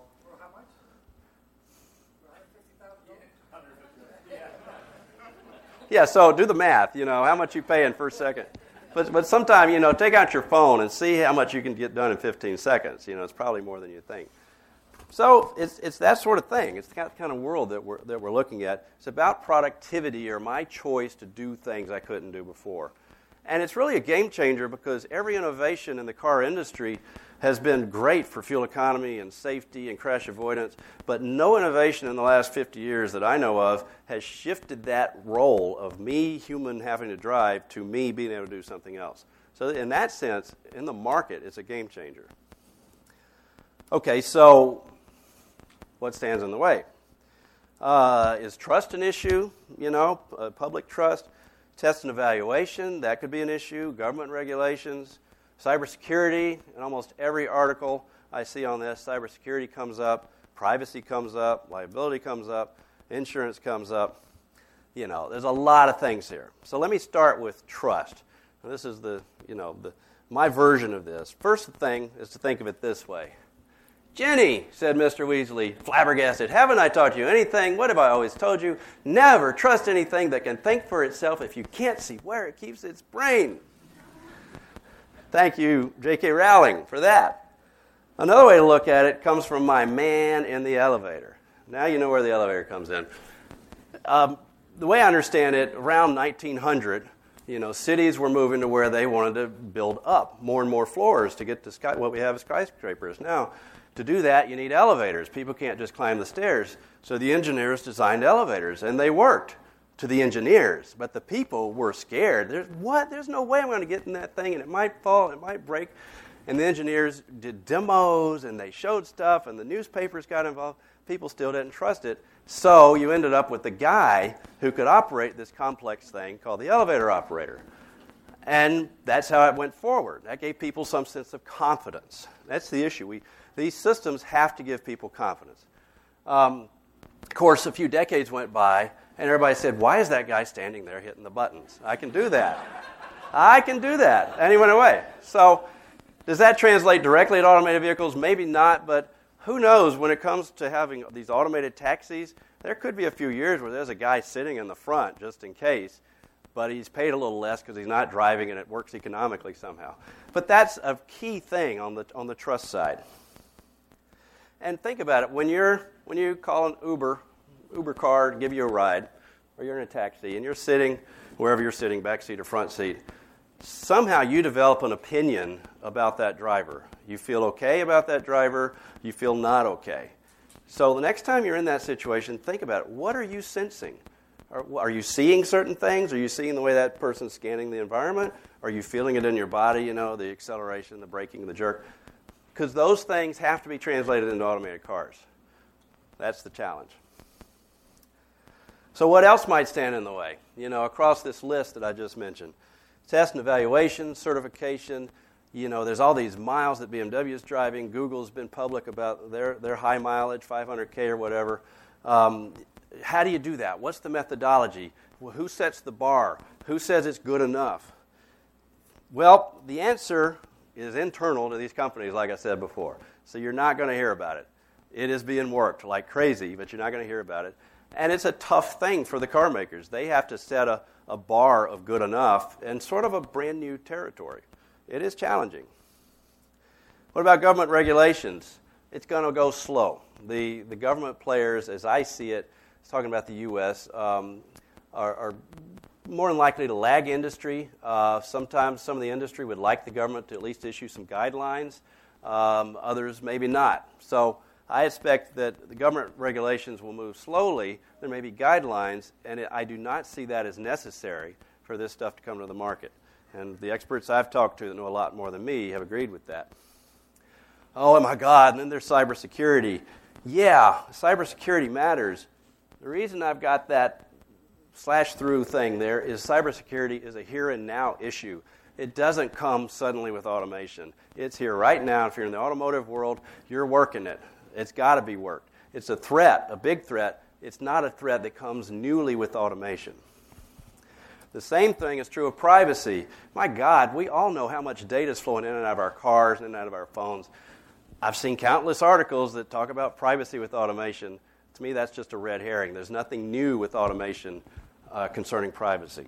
Yeah, so do the math, you know, how much you pay in per second. But but sometime, you know, take out your phone and see how much you can get done in fifteen seconds. You know, it's probably more than you think. So it's it's that sort of thing. It's the kind of world that we're that we're looking at. It's about productivity or my choice to do things I couldn't do before. And it's really a game changer because every innovation in the car industry has been great for fuel economy and safety and crash avoidance, but no innovation in the last fifty years that I know of has shifted that role of me, human, having to drive to me being able to do something else. So in that sense, in the market, it's a game changer. Okay, so what stands in the way? Uh, is trust an issue? You know, uh, public trust? Test and evaluation, that could be an issue. Government regulations. Cybersecurity, in almost every article I see on this, cybersecurity comes up, privacy comes up, liability comes up, insurance comes up. You know, there's a lot of things here. So let me start with trust. Now, this is the, you know, the my version of this. First thing is to think of it this way. Jenny, said Mister Weasley, flabbergasted, haven't I taught you anything? What have I always told you? Never trust anything that can think for itself if you can't see where it keeps its brain. Thank you, J K Rowling, for that. Another way to look at it comes from my man in the elevator. Now you know where the elevator comes in. Um, the way I understand it, around nineteen hundred, you know, cities were moving to where they wanted to build up more and more floors to get to sky, what we have as skyscrapers. Now, to do that, you need elevators. People can't just climb the stairs. So the engineers designed elevators, and they worked to the engineers. But the people were scared. There's what? There's no way I'm going to get in that thing, and it might fall, it might break. And the engineers did demos, and they showed stuff, and the newspapers got involved. People still didn't trust it. So you ended up with the guy who could operate this complex thing called the elevator operator. And that's how it went forward. That gave people some sense of confidence. That's the issue. We These systems have to give people confidence. Um, of course, a few decades went by, and everybody said, why is that guy standing there hitting the buttons? I can do that. I can do that. And he went away. So does that translate directly to automated vehicles? Maybe not, but who knows when it comes to having these automated taxis, there could be a few years where there's a guy sitting in the front just in case, but he's paid a little less because he's not driving and it works economically somehow. But that's a key thing on the on the trust side. And think about it. When you're when you call an Uber, Uber car to give you a ride, or you're in a taxi and you're sitting wherever you're sitting, back seat or front seat, somehow you develop an opinion about that driver. You feel okay about that driver. You feel not okay. So the next time you're in that situation, think about it. What are you sensing? Are, are you seeing certain things? Are you seeing the way that person's scanning the environment? Are you feeling it in your body, you know, the acceleration, the braking, the jerk? Because those things have to be translated into automated cars. That's the challenge. So what else might stand in the way? You know, across this list that I just mentioned. Test and evaluation, certification. You know, there's all these miles that B M W is driving. Google's been public about their, their high mileage, five hundred K or whatever. Um, how do you do that? What's the methodology? Well, who sets the bar? Who says it's good enough? Well, the answer is internal to these companies, like I said before. So you're not going to hear about it. It is being worked like crazy, but you're not going to hear about it. And it's a tough thing for the car makers. They have to set a, a bar of good enough in sort of a brand new territory. It is challenging. What about government regulations? It's going to go slow. The the government players, as I see it, it's talking about the U S, um, are, are more than likely to lag industry. Uh, sometimes some of the industry would like the government to at least issue some guidelines. Um, others maybe not. So I expect that the government regulations will move slowly. There may be guidelines, and it, I do not see that as necessary for this stuff to come to the market. And the experts I've talked to that know a lot more than me have agreed with that. Oh, my God, and then there's cybersecurity. Yeah, cybersecurity matters. The reason I've got that slash through thing there is cybersecurity is a here and now issue. It doesn't come suddenly with automation. It's here right now. If you're in the automotive world, you're working it. It's got to be worked. It's a threat, a big threat. It's not a threat that comes newly with automation. The same thing is true of privacy. My God, we all know how much data is flowing in and out of our cars and out of our phones. I've seen countless articles that talk about privacy with automation. To me, that's just a red herring. There's nothing new with automation uh, concerning privacy.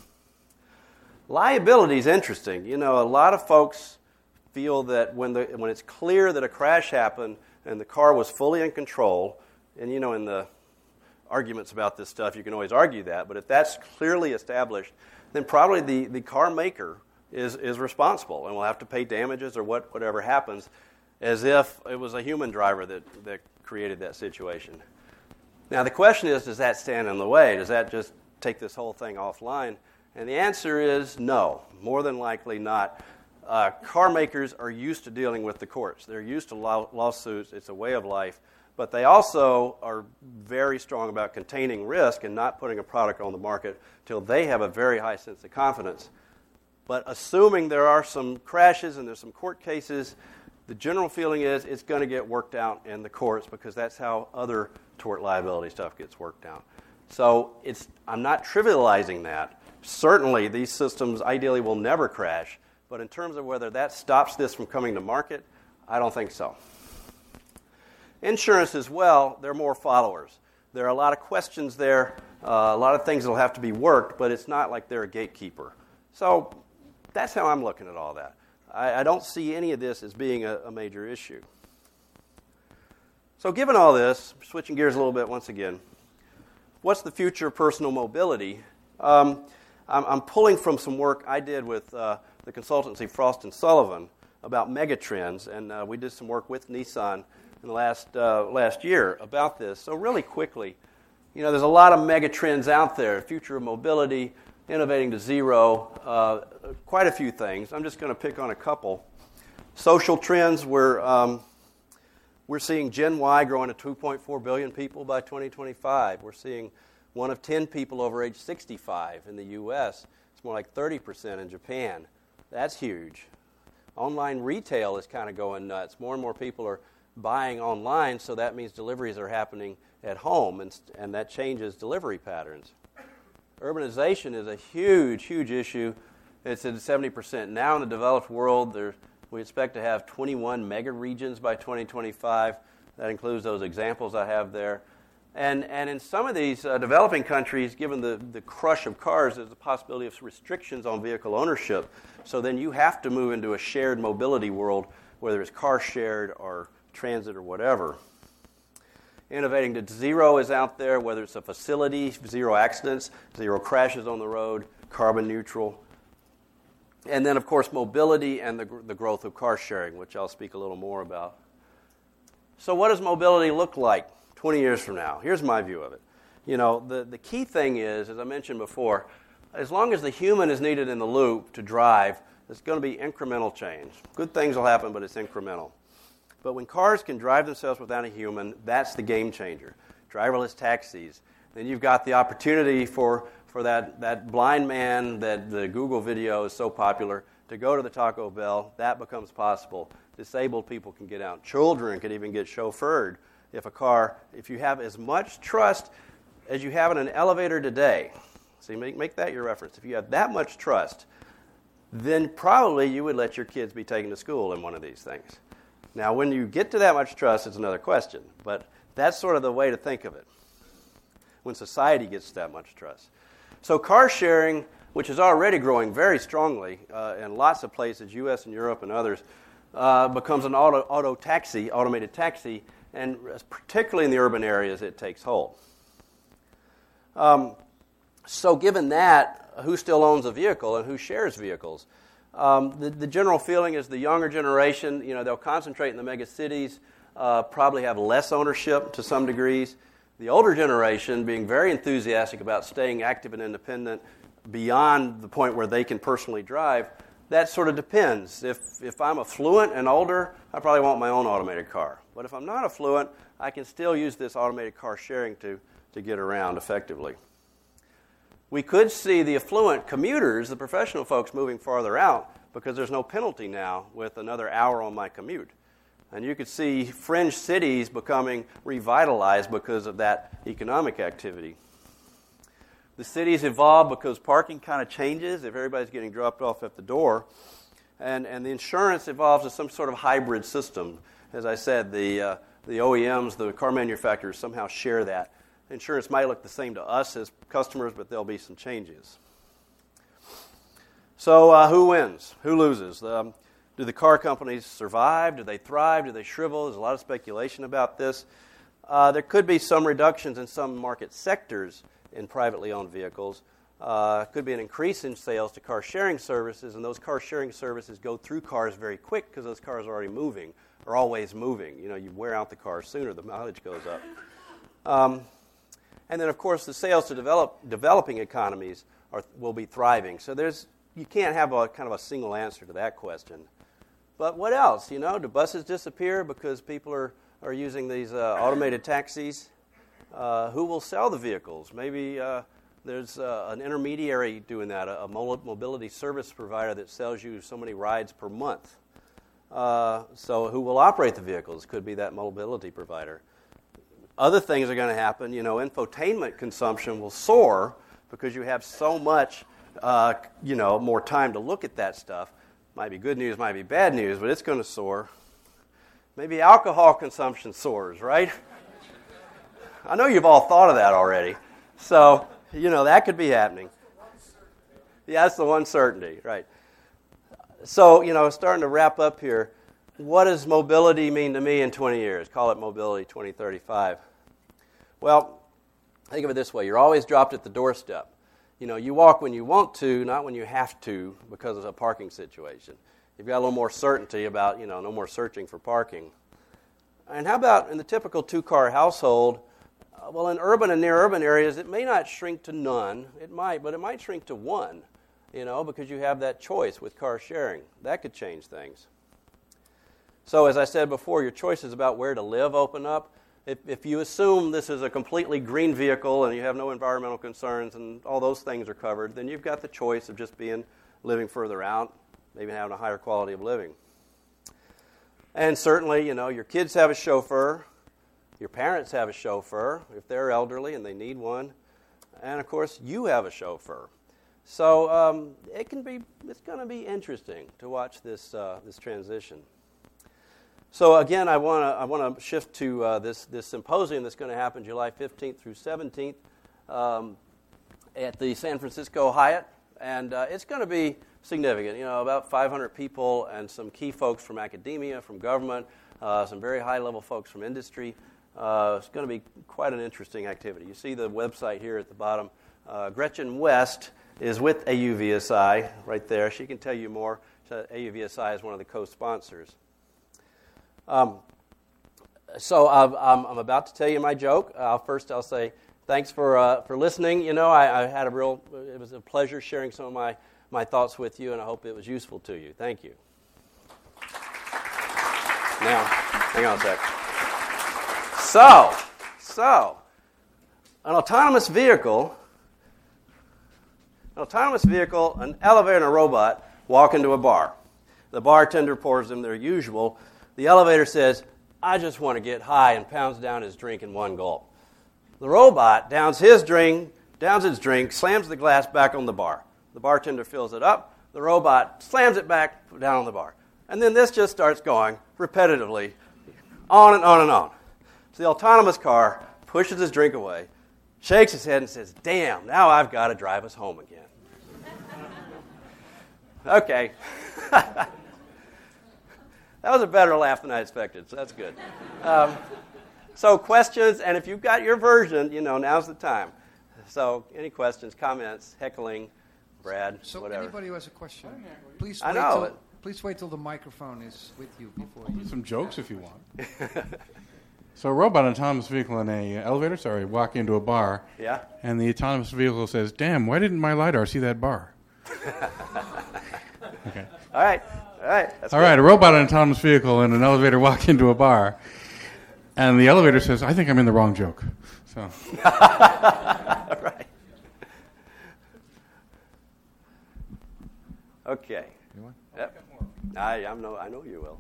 Liability is interesting. You know, a lot of folks feel that when the when it's clear that a crash happened and the car was fully in control, and you know, in the arguments about this stuff, you can always argue that, but if that's clearly established, then probably the, the car maker is, is responsible and will have to pay damages or what whatever happens, as if it was a human driver that, that created that situation. Now, the question is, does that stand in the way? Does that just take this whole thing offline? And the answer is no, more than likely not. Uh, car makers are used to dealing with the courts. They're used to law- lawsuits. It's a way of life. But they also are very strong about containing risk and not putting a product on the market till they have a very high sense of confidence. But assuming there are some crashes and there's some court cases, the general feeling is it's going to get worked out in the courts because that's how other tort liability stuff gets worked out. So it's I'm not trivializing that. Certainly, these systems ideally will never crash, but in terms of whether that stops this from coming to market, I don't think so. Insurance as well, there are more followers. There are a lot of questions there, uh, a lot of things that will have to be worked, but it's not like they're a gatekeeper. So that's how I'm looking at all that. I, I don't see any of this as being a, a major issue. So given all this, switching gears a little bit once again, what's the future of personal mobility? Um, I'm, I'm pulling from some work I did with uh, the consultancy Frost and Sullivan about megatrends, and uh, we did some work with Nissan in the last uh, last year about this. So really quickly, you know, there's a lot of megatrends out there: future of mobility, innovating to zero, uh, quite a few things. I'm just going to pick on a couple. Social trends, we're um, we're seeing Gen Y growing to two point four billion people by twenty twenty-five. We're seeing one of ten people over age sixty-five in the U S. It's more like thirty percent in Japan. That's huge. Online retail is kind of going nuts. More and more people are buying online, so that means deliveries are happening at home, and, and that changes delivery patterns. Urbanization is a huge, huge issue. It's at seventy percent now in the developed world. There, we expect to have twenty-one mega regions by twenty twenty-five. That includes those examples I have there. And and in some of these uh, developing countries, given the, the crush of cars, there's the possibility of restrictions on vehicle ownership. So then you have to move into a shared mobility world, whether it's car shared or transit or whatever. Innovating to zero is out there, whether it's a facility, zero accidents, zero crashes on the road, carbon neutral. And then, of course, mobility and the, the growth of car sharing, which I'll speak a little more about. So what does mobility look like twenty years from now? Here's my view of it. You know, the, the key thing is, as I mentioned before, as long as the human is needed in the loop to drive, there's going to be incremental change. Good things will happen, but it's incremental. But when cars can drive themselves without a human, that's the game changer. Driverless taxis. Then you've got the opportunity for, for that, that blind man that the Google video is so popular to go to the Taco Bell. That becomes possible. Disabled people can get out. Children can even get chauffeured if a car, if you have as much trust as you have in an elevator today. So you make, make that your reference. If you have that much trust, then probably you would let your kids be taken to school in one of these things. Now, when you get to that much trust, it's another question, but that's sort of the way to think of it, when society gets to that much trust. So car sharing, which is already growing very strongly uh, in lots of places, U S and Europe and others, uh, becomes an auto, auto taxi, automated taxi, and particularly in the urban areas, it takes hold. Um, so given that, who still owns a vehicle and who shares vehicles? Um, the, the general feeling is the younger generation, you know, they'll concentrate in the mega cities, uh, probably have less ownership to some degrees. The older generation being very enthusiastic about staying active and independent beyond the point where they can personally drive, that sort of depends. If, if I'm affluent and older, I probably want my own automated car. But if I'm not affluent, I can still use this automated car sharing to, to get around effectively. We could see the affluent commuters, the professional folks, moving farther out because there's no penalty now with another hour on my commute. And you could see fringe cities becoming revitalized because of that economic activity. The cities evolve because parking kind of changes if everybody's getting dropped off at the door. And, and the insurance evolves as some sort of hybrid system. As I said, the, uh, the O E Ms, the car manufacturers, somehow share that. Insurance might look the same to us as customers, but there'll be some changes. So uh, who wins? Who loses? Um, do the car companies survive? Do they thrive? Do they shrivel? There's a lot of speculation about this. Uh, there could be some reductions in some market sectors in privately owned vehicles. Uh, could be an increase in sales to car sharing services, and those car sharing services go through cars very quick because those cars are already moving, are always moving. You know, you wear out the car sooner, the mileage goes up. Um, And then, of course, the sales to develop, developing economies are, will be thriving. So there's you can't have a kind of a single answer to that question. But what else? You know, do buses disappear because people are, are using these uh, automated taxis? Uh, who will sell the vehicles? Maybe uh, there's uh, an intermediary doing that, a, a mobility service provider that sells you so many rides per month. Uh, so who will operate the vehicles? Could be that mobility provider. Other things are going to happen. You know, infotainment consumption will soar because you have so much, uh, you know, more time to look at that stuff. Might be good news, might be bad news, but it's going to soar. Maybe alcohol consumption soars, right? I know you've all thought of that already. So, you know, that could be happening. Yeah, that's the one certainty, right. So, you know, starting to wrap up here. What does mobility mean to me in twenty years? Call it mobility twenty thirty-five. Well, think of it this way. You're always dropped at the doorstep. You know, you walk when you want to, not when you have to because of a parking situation. You've got a little more certainty about, you know, no more searching for parking. And how about in the typical two-car household? Uh, well, in urban and near-urban areas, it may not shrink to none. It might, but it might shrink to one, you know, because you have that choice with car sharing. That could change things. So as I said before, your choices about where to live open up. If, if you assume this is a completely green vehicle and you have no environmental concerns and all those things are covered, then you've got the choice of just being living further out, maybe having a higher quality of living. And certainly, you know, your kids have a chauffeur, your parents have a chauffeur if they're elderly and they need one, and of course you have a chauffeur. So um, it can be, it's going to be interesting to watch this uh, this transition. So again, I want to I want to shift to uh, this this symposium that's going to happen July fifteenth through seventeenth um, at the San Francisco Hyatt, and uh, it's going to be significant. You know, about five hundred people and some key folks from academia, from government, uh, some very high-level folks from industry. Uh, it's going to be quite an interesting activity. You see the website here at the bottom. Uh, Gretchen West is with A U V S I right there. She can tell you more. A U V S I is one of the co-sponsors. Um, so I've, I'm, I'm about to tell you my joke. Uh, first, I'll say thanks for uh, for listening. You know, I, I had a real. It was a pleasure sharing some of my, my thoughts with you, and I hope it was useful to you. Thank you. Now, hang on a sec. So, so an autonomous vehicle, an autonomous vehicle, an elevator, and a robot walk into a bar. The bartender pours them their usual. The elevator says, I just want to get high, and pounds down his drink in one gulp. The robot downs his drink, downs his drink, slams the glass back on the bar. The bartender fills it up, the robot slams it back down on the bar. And then this just starts going repetitively on and on and on. So the autonomous car pushes his drink away, shakes his head and says, damn, now I've got to drive us home again. Okay. That was a better laugh than I expected, so that's good. Um, so questions, and if you've got your version, you know, now's the time. So any questions, comments, heckling, Brad, so whatever. Anybody who has a question, please I wait, know till, it. please wait till the microphone is with you before I'll you... do some jokes if you want. So a robot, an autonomous vehicle in a elevator, sorry, walk into a bar, Yeah. and the autonomous vehicle says, damn, why didn't my LiDAR see that bar? Okay. All right. All right. That's All good. right, a robot, an autonomous vehicle in an elevator walk into a bar, and the elevator says, I think I'm in the wrong joke. So. All right. Okay. You want? Yep. I, I'm no, I know you will.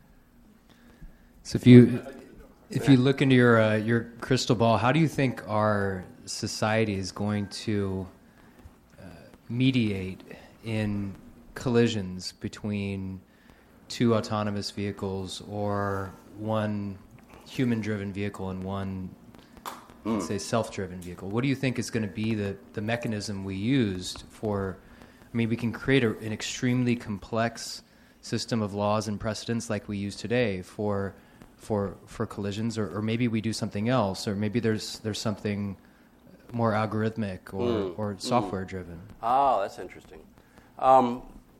So if you if you look into your uh, your crystal ball, how do you think our society is going to uh, mediate in collisions between two autonomous vehicles or one human-driven vehicle and one, mm. let's say, self-driven vehicle? What do you think is going to be the, the mechanism we used for? I mean, we can create a, an extremely complex system of laws and precedents like we use today for for for collisions, or, or maybe we do something else, or maybe there's there's something more algorithmic or, mm. or software driven. Oh, that's interesting. Um,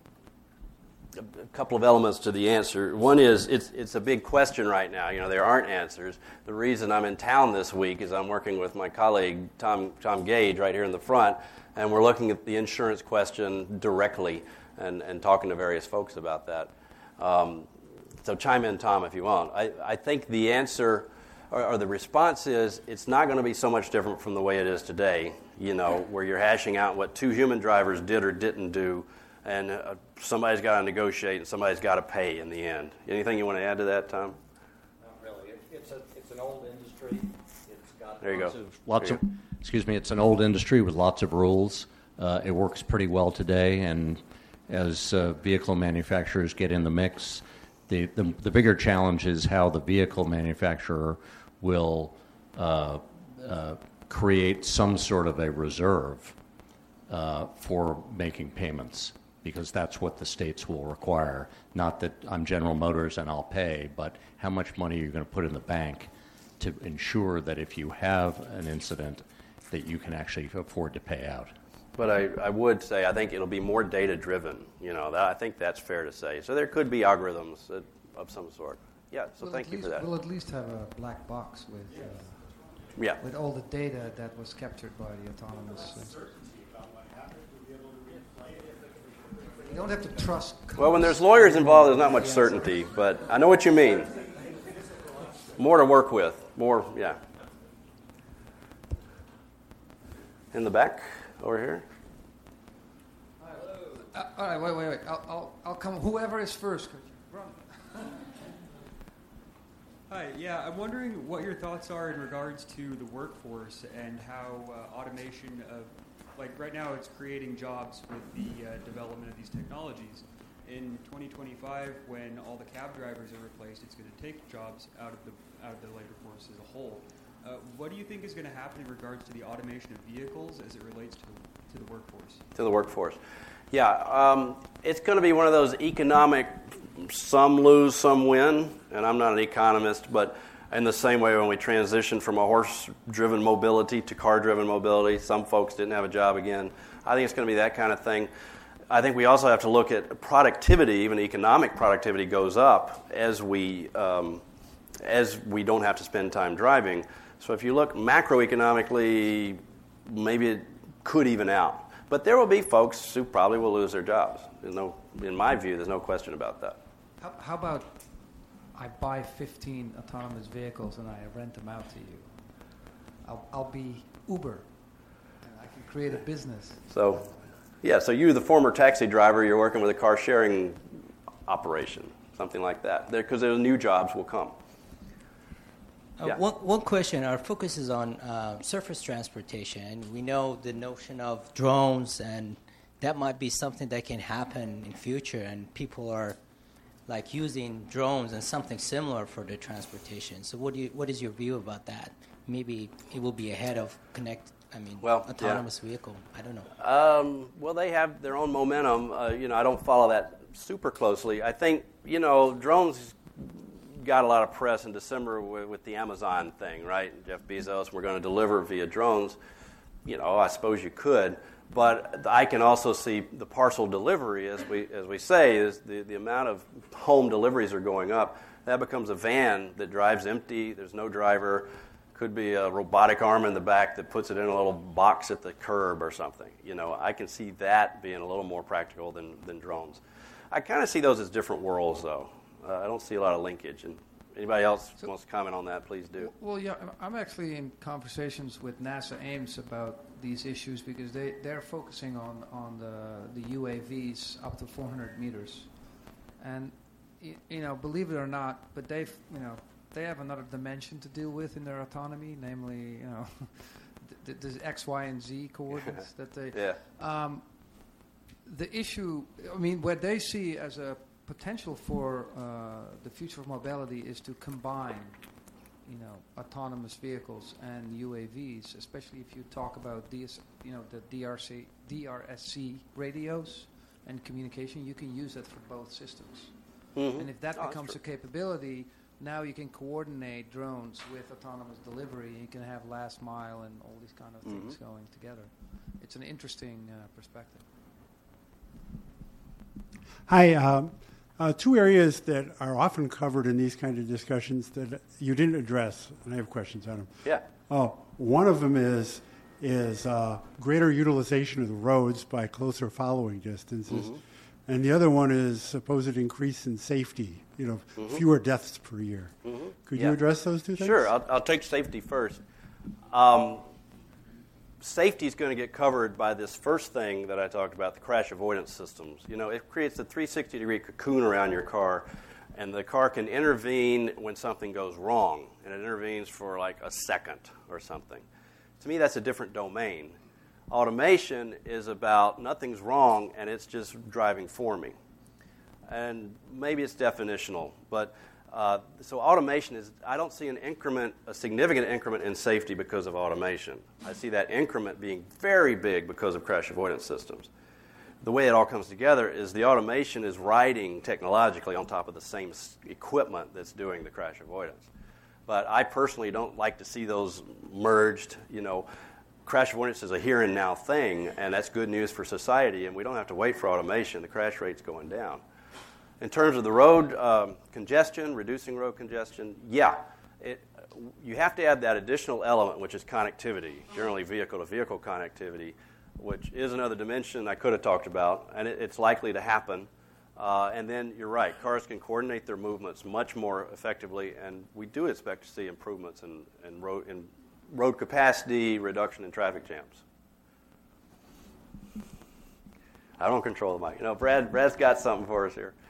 a, a couple of elements to the answer. One is it's it's a big question right now. You know, there aren't answers. The reason I'm in town this week is I'm working with my colleague Tom Tom Gage right here in the front, and we're looking at the insurance question directly and, and talking to various folks about that. Um, So chime in, Tom, if you want. I, I think the answer or, or the response is it's not going to be so much different from the way it is today, you know, where you're hashing out what two human drivers did or didn't do, and uh, somebody's got to negotiate and somebody's got to pay in the end. Anything you want to add to that, Tom? Not really. It, it's, a, it's an old industry. It's got there you lots go. of, lots there of excuse me, it's an old industry with lots of rules. Uh, it works pretty well today, and as uh, vehicle manufacturers get in the mix, The, the the bigger challenge is how the vehicle manufacturer will uh, uh, create some sort of a reserve uh, for making payments, because that's what the states will require. Not that I'm General Motors and I'll pay, but how much money are you going to put in the bank to ensure that if you have an incident that you can actually afford to pay out. But I, I would say I think it'll be more data-driven. You know, that, I think that's fair to say. So there could be algorithms that, of some sort. Yeah, so we'll thank you least, for that. We'll at least have a black box with uh, yeah. with all the data that was captured by the autonomous. Uh, you don't have to trust. Well, when there's lawyers involved, there's not much certainty, but I know what you mean. More to work with. More, yeah. In the back, over here. Uh, all right, wait, wait, wait. I'll, I'll, I'll come. Whoever is first. Run. Hi, yeah, I'm wondering what your thoughts are in regards to the workforce and how uh, automation of, like right now it's creating jobs with the uh, development of these technologies. In twenty twenty-five, when all the cab drivers are replaced, it's going to take jobs out of the out of the labor force as a whole. Uh, what do you think is going to happen in regards to the automation of vehicles as it relates to, to the workforce? To the workforce. Yeah, um, it's going to be one of those economic some lose, some win, and I'm not an economist, but in the same way when we transitioned from a horse-driven mobility to car-driven mobility, some folks didn't have a job again. I think it's going to be that kind of thing. I think we also have to look at productivity, even economic productivity goes up as we um, as we don't have to spend time driving. So if you look macroeconomically, maybe it could even out. But there will be folks who probably will lose their jobs. There's no, in my view, there's no question about that. How, how about I buy fifteen autonomous vehicles and I rent them out to you? I'll, I'll be Uber, and I can create a business. So, yeah, so you, the former taxi driver, you're working with a car sharing operation, something like that, because there, new jobs will come. Uh, yeah. one, one question, our focus is on uh, surface transportation, and we know the notion of drones and that might be something that can happen in future, and people are like using drones and something similar for the transportation. So what do you, what is your view about that? Maybe it will be ahead of connect. I mean, well, autonomous yeah. vehicle. I don't know. Um, well, they have their own momentum. Uh, you know, I don't follow that super closely. I think, you know, drones got a lot of press in December with, with the Amazon thing, right? Jeff Bezos, we're going to deliver via drones. You know, I suppose you could, but I can also see the parcel delivery, as we as we say, is the, the amount of home deliveries are going up. That becomes a van that drives empty. There's no driver. Could be a robotic arm in the back that puts it in a little box at the curb or something. You know, I can see that being a little more practical than, than drones. I kind of see those as different worlds, though. Uh, I don't see a lot of linkage. And anybody else so, wants to comment on that, please do. Well, yeah, I'm actually in conversations with NASA Ames about these issues because they, they're focusing on, on the, the U A Vs up to four hundred meters. And, you, you know, believe it or not, but they've, you know, they have another dimension to deal with in their autonomy, namely, you know, the, the X, Y, and Z coordinates that they... Yeah. Um, the issue, I mean, what they see as a potential for uh, the future of mobility is to combine, you know, autonomous vehicles and U A Vs, especially if you talk about D S, you know, the D R C, D R S C radios and communication. You can use that for both systems. Mm-hmm. And if that oh, becomes a capability, now you can coordinate drones with autonomous delivery. And you can have last mile and all these kind of mm-hmm. things going together. It's an interesting uh, perspective. Hi. Um, uh, two areas that are often covered in these kind of discussions that you didn't address, and I have questions on them. Yeah. Uh, one of them is is uh, greater utilization of the roads by closer following distances, mm-hmm. and the other one is supposed increase in safety. You know, mm-hmm. fewer deaths per year. Mm-hmm. Could yeah. you address those two things? Sure. I'll, I'll take safety first. Um, Safety is going to get covered by this first thing that I talked about, the crash avoidance systems. You know, it creates a three sixty degree cocoon around your car, and the car can intervene when something goes wrong, and it intervenes for like a second or something. To me, that's a different domain. Automation is about nothing's wrong, and it's just driving for me. And maybe it's definitional, but Uh, so automation is, I don't see an increment, a significant increment in safety because of automation. I see that increment being very big because of crash avoidance systems. The way it all comes together is the automation is riding technologically on top of the same equipment that's doing the crash avoidance. But I personally don't like to see those merged. You know, crash avoidance is a here and now thing, and that's good news for society, and we don't have to wait for automation. The crash rate's going down. In terms of the road um, congestion, reducing road congestion, yeah, it, you have to add that additional element, which is connectivity, generally vehicle-to-vehicle connectivity, which is another dimension I could have talked about, and it, it's likely to happen. Uh, and then you're right, cars can coordinate their movements much more effectively, and we do expect to see improvements in, in, road, in road capacity, reduction in traffic jams. I don't control the mic. You know, Brad, Brad's got something for us here.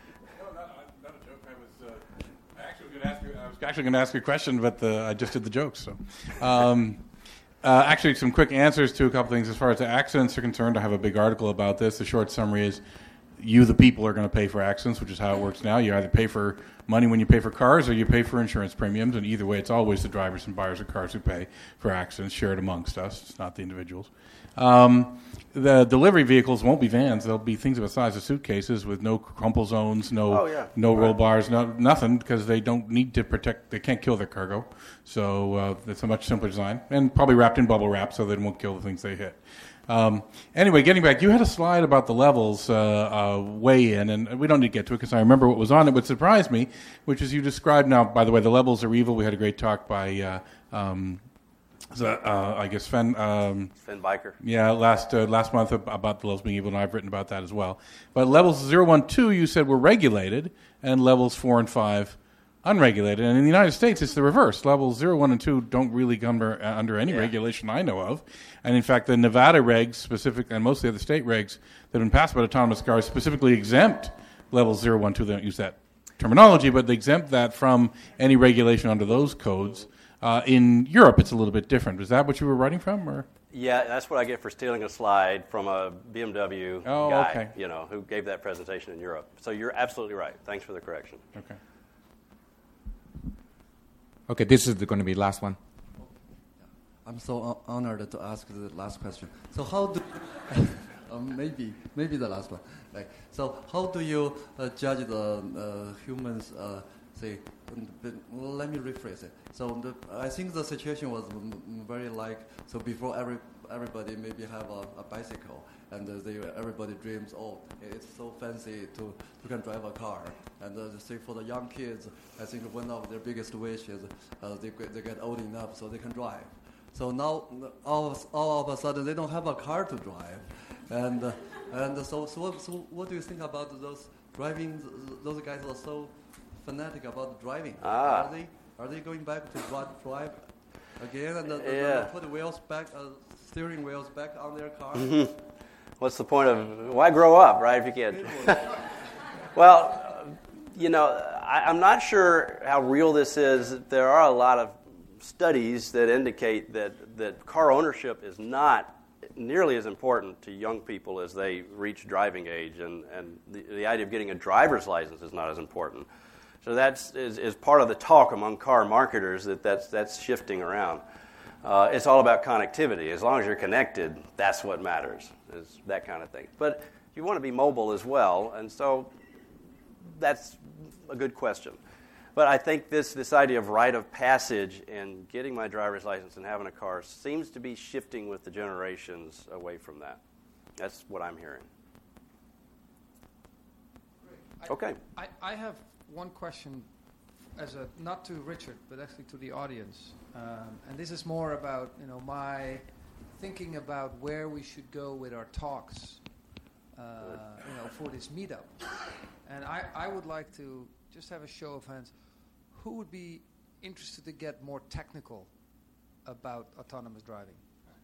I was actually going to ask you a question, but the, I just did the jokes. So, um, uh, actually, some quick answers to a couple things. As far as the accidents are concerned, I have a big article about this. The short summary is you, the people, are going to pay for accidents, which is how it works now. You either pay for money when you pay for cars or you pay for insurance premiums, and either way, it's always the drivers and buyers of cars who pay for accidents, shared amongst us. It's not the individuals. Um, the delivery vehicles won't be vans. They'll be things of the size of suitcases with no crumple zones, no oh, yeah. no right. roll bars, no nothing, because they don't need to protect. They can't kill their cargo. So uh, it's a much simpler design, and probably wrapped in bubble wrap so they won't kill the things they hit. Um, anyway, getting back, you had a slide about the levels uh, uh, way in, and we don't need to get to it because I remember what was on it. What surprised me, which is you described now, by the way, the levels are evil. We had a great talk by, uh, um, so, uh, I guess, Sven. Um, Sven Biker. Yeah, last uh, last month about the levels being evil, and I've written about that as well. But levels zero, one, two, you said were regulated, and levels four and five unregulated. And in the United States, it's the reverse. Levels zero, one, and two don't really come under, uh, under any yeah. regulation I know of. And in fact, the Nevada regs, specific, and most of the other state regs that have been passed about autonomous cars specifically exempt levels zero, one, two. They don't use that terminology, but they exempt that from any regulation under those codes. Uh, in Europe, it's a little bit different. Is that what you were writing from? Or Yeah, that's what I get for stealing a slide from a B M W oh, guy, okay. you know, who gave that presentation in Europe. So you're absolutely right. Thanks for the correction. Okay. Okay, this is going to be the last one. I'm so honored to ask the last question. So how do um, maybe maybe the last one? Like, so how do you uh, judge the uh, humans? Uh, say, well, let me rephrase it. So the, I think the situation was very like so before every everybody maybe have a, a bicycle and uh, they everybody dreams, oh, it's so fancy to you can drive a car. And uh, say for the young kids, I think one of their biggest wishes uh, they they get old enough so they can drive. So now, all of, all of a sudden, they don't have a car to drive, and uh, and so so what, so what do you think about those driving? Those guys are so fanatic about driving. Ah. Are they are they going back to drive, drive again and uh, Yeah. put the wheels back, uh, steering wheels back on their car? Mm-hmm. What's the point of why grow up, right? If you can't. Well, you know, I, I'm not sure how real this is. There are a lot of studies that indicate that, that car ownership is not nearly as important to young people as they reach driving age, and, and the, the idea of getting a driver's license is not as important. So that's is, is part of the talk among car marketers that that's, that's shifting around. Uh, it's all about connectivity. As long as you're connected, that's what matters, is that kind of thing. But you want to be mobile as well, and so that's a good question. But I think this, this idea of rite of passage and getting my driver's license and having a car seems to be shifting with the generations away from that. That's what I'm hearing. Okay. I, I have one question, as a not to Richard, but actually to the audience. Um, and this is more about, you know, my thinking about where we should go with our talks, uh, you know, for this meetup. And I, I would like to just have a show of hands. Who would be interested to get more technical about autonomous driving?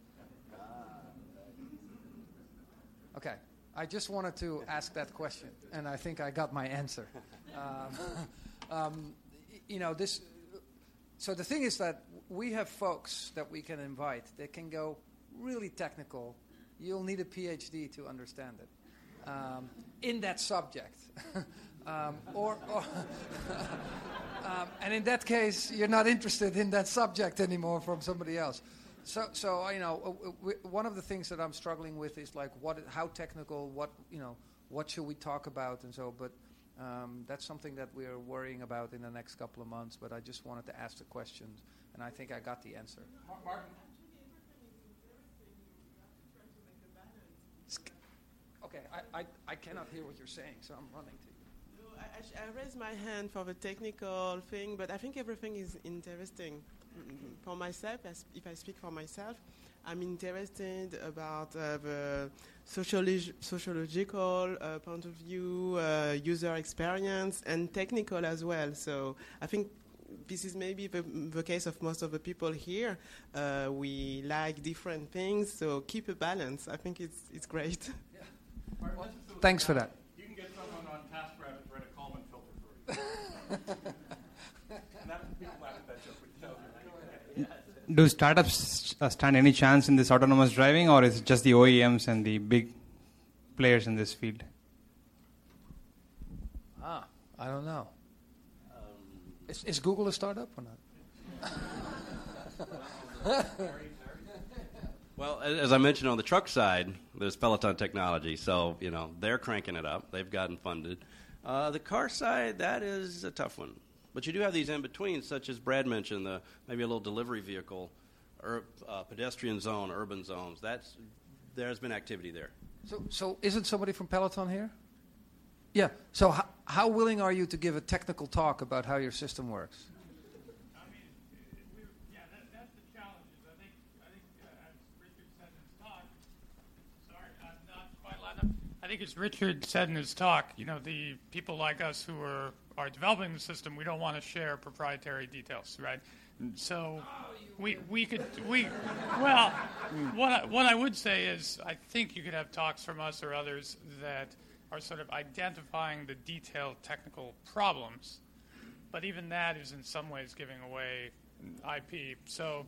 Okay, I just wanted to ask that question, and I think I got my answer. Um, um, you know, this. So the thing is that we have folks that we can invite. They can go really technical. You'll need a PhD to understand it um, in that subject. Um, or, or um, and in that case, you're not interested in that subject anymore from somebody else. So, so you know, uh, w- one of the things that I'm struggling with is like, what, how technical, what, you know, what should we talk about, and so. But um, that's something that we're worrying about in the next couple of months. But I just wanted to ask the questions, and I think I got the answer. Martin. Okay, I, I, I cannot hear what you're saying, so I'm running to you. I, I raised my hand for the technical thing, but I think everything is interesting. For myself, as if I speak for myself, I'm interested about uh, the sociolog- sociological uh, point of view, uh, user experience, and technical as well. So I think this is maybe the, the case of most of the people here. Uh, we like different things, so keep a balance. I think it's it's great. Yeah. Well, thanks for that. You can get someone on TaskRabbit to write a Kalman filter for you. And that's people laugh at that joke. Do startups uh, stand any chance in this autonomous driving, or is it just the O E Ms and the big players in this field? Ah, I don't know. Um, is, is Google a startup or not? Well, as I mentioned on the truck side, there's Peloton Technology, so you know they're cranking it up. They've gotten funded. Uh, the car side, that is a tough one. But you do have these in-betweens, such as Brad mentioned, the maybe a little delivery vehicle, or uh, pedestrian zone, urban zones. That's there's been activity there. So, so isn't somebody from Peloton here? Yeah. So, h- how willing are you to give a technical talk about how your system works? I mean, we, yeah, that, that's the challenge. I think, I think, uh, as Richard said in his talk. Sorry, I'm not quite loud enough. I think as Richard said in his talk, you know, the people like us who are are developing the system, we don't want to share proprietary details, right? So we we could we well what I, what I would say is I think you could have talks from us or others that are sort of identifying the detailed technical problems, but even that is in some ways giving away I P. So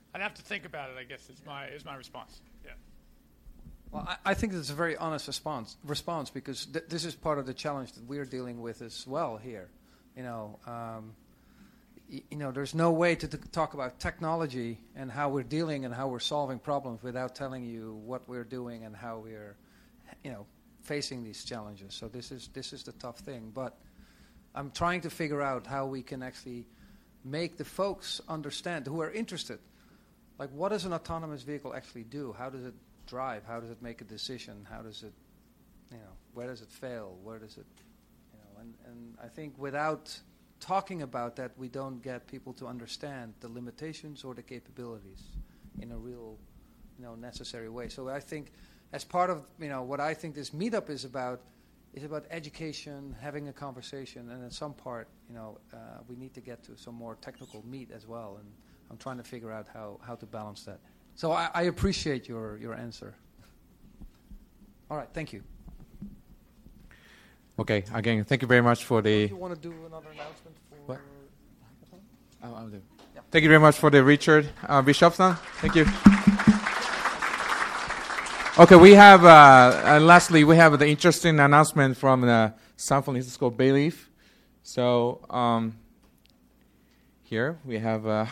I'd have to think about it, I guess, is my, is my response. Yeah. Well, I, I think it's a very honest response, response because th- this is part of the challenge that we're dealing with as well here. You know, um, y- you know, there's no way to t- talk about technology and how we're dealing and how we're solving problems without telling you what we're doing and how we're, you know, facing these challenges. So this is this is the tough thing. But I'm trying to figure out how we can actually make the folks understand who are interested. Like, what does an autonomous vehicle actually do? How does it drive? How does it make a decision? How does it, you know, where does it fail? Where does it, you know, and, and I think without talking about that, we don't get people to understand the limitations or the capabilities in a real, you know, necessary way. So I think as part of, you know, what I think this meetup is about, is about education, having a conversation, and in some part, you know, uh, we need to get to some more technical meat as well. And I'm trying to figure out how, how to balance that. So I, I appreciate your, your answer. All right, thank you. Okay, again, thank you very much for the... Do you want to do another announcement for... What? I'll, I'll do. Yep. Thank you very much for the Richard uh, Bischofsson. Thank you. Okay, we have, uh, uh, lastly, we have the interesting announcement from the San Francisco Bay Leaf. So, um, here we have... Uh,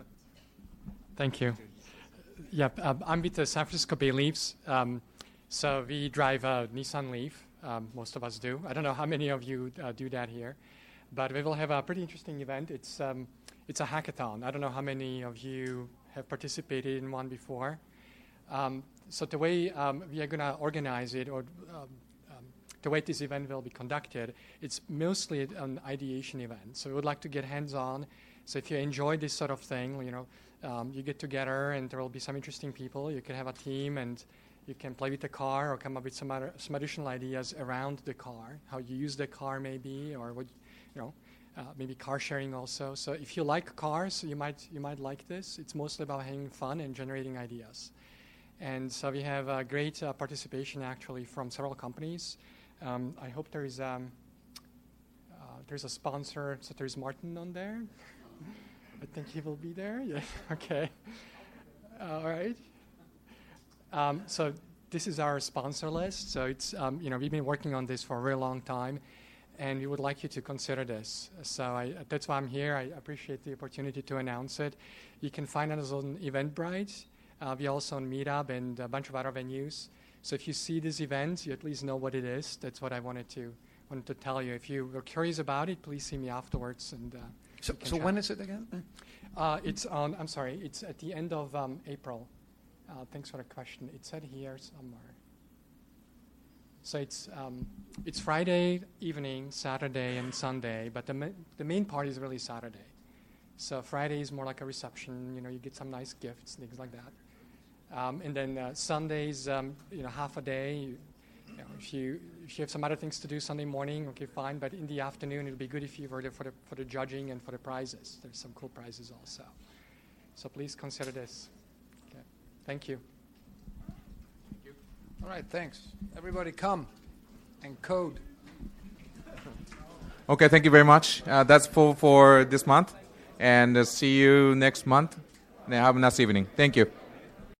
Thank you. Yep, um, I'm with the San Francisco Bay Leafs. Um, so we drive a Nissan Leaf. Um, most of us do. I don't know how many of you uh, do that here, but we will have a pretty interesting event. It's um, it's a hackathon. I don't know how many of you have participated in one before. Um, so the way um, we are going to organize it, or um, um, the way this event will be conducted, it's mostly an ideation event. So we would like to get hands-on. So if you enjoy this sort of thing, you know, um, you get together and there will be some interesting people. You can have a team and you can play with the car or come up with some other, some additional ideas around the car, how you use the car maybe, or what, you know, uh, maybe car sharing also. So if you like cars, you might you might like this. It's mostly about having fun and generating ideas. And so we have a great uh, participation actually from several companies. Um, I hope there is um, uh, there's a sponsor. So there's Martin on there. I think he will be there. Yeah. Okay. All right. Um, so this is our sponsor list. So it's um, you know we've been working on this for a very long time, and we would like you to consider this. So I, that's why I'm here. I appreciate the opportunity to announce it. You can find us on Eventbrite. Uh, we also on Meetup and a bunch of other venues. So if you see this event, you at least know what it is. That's what I wanted to wanted to tell you. If you were curious about it, please see me afterwards. And uh, so, so when is it again? Uh, it's on. I'm sorry. It's at the end of um, April. Uh, thanks for the question. It said here somewhere. So it's um, it's Friday evening, Saturday, and Sunday. But the ma- the main part is really Saturday. So Friday is more like a reception. You know, you get some nice gifts, things like that. Um, and then uh, Sundays, um, you know, half a day. You, you know, if you if you have some other things to do Sunday morning, okay, fine. But in the afternoon, it would be good if you were there for the for the judging and for the prizes. There's some cool prizes also. So please consider this. Okay, thank you. Thank you. All right, thanks. Everybody, come and code. Okay, thank you very much. Uh, that's full for this month, and uh, see you next month. And have a nice evening. Thank you.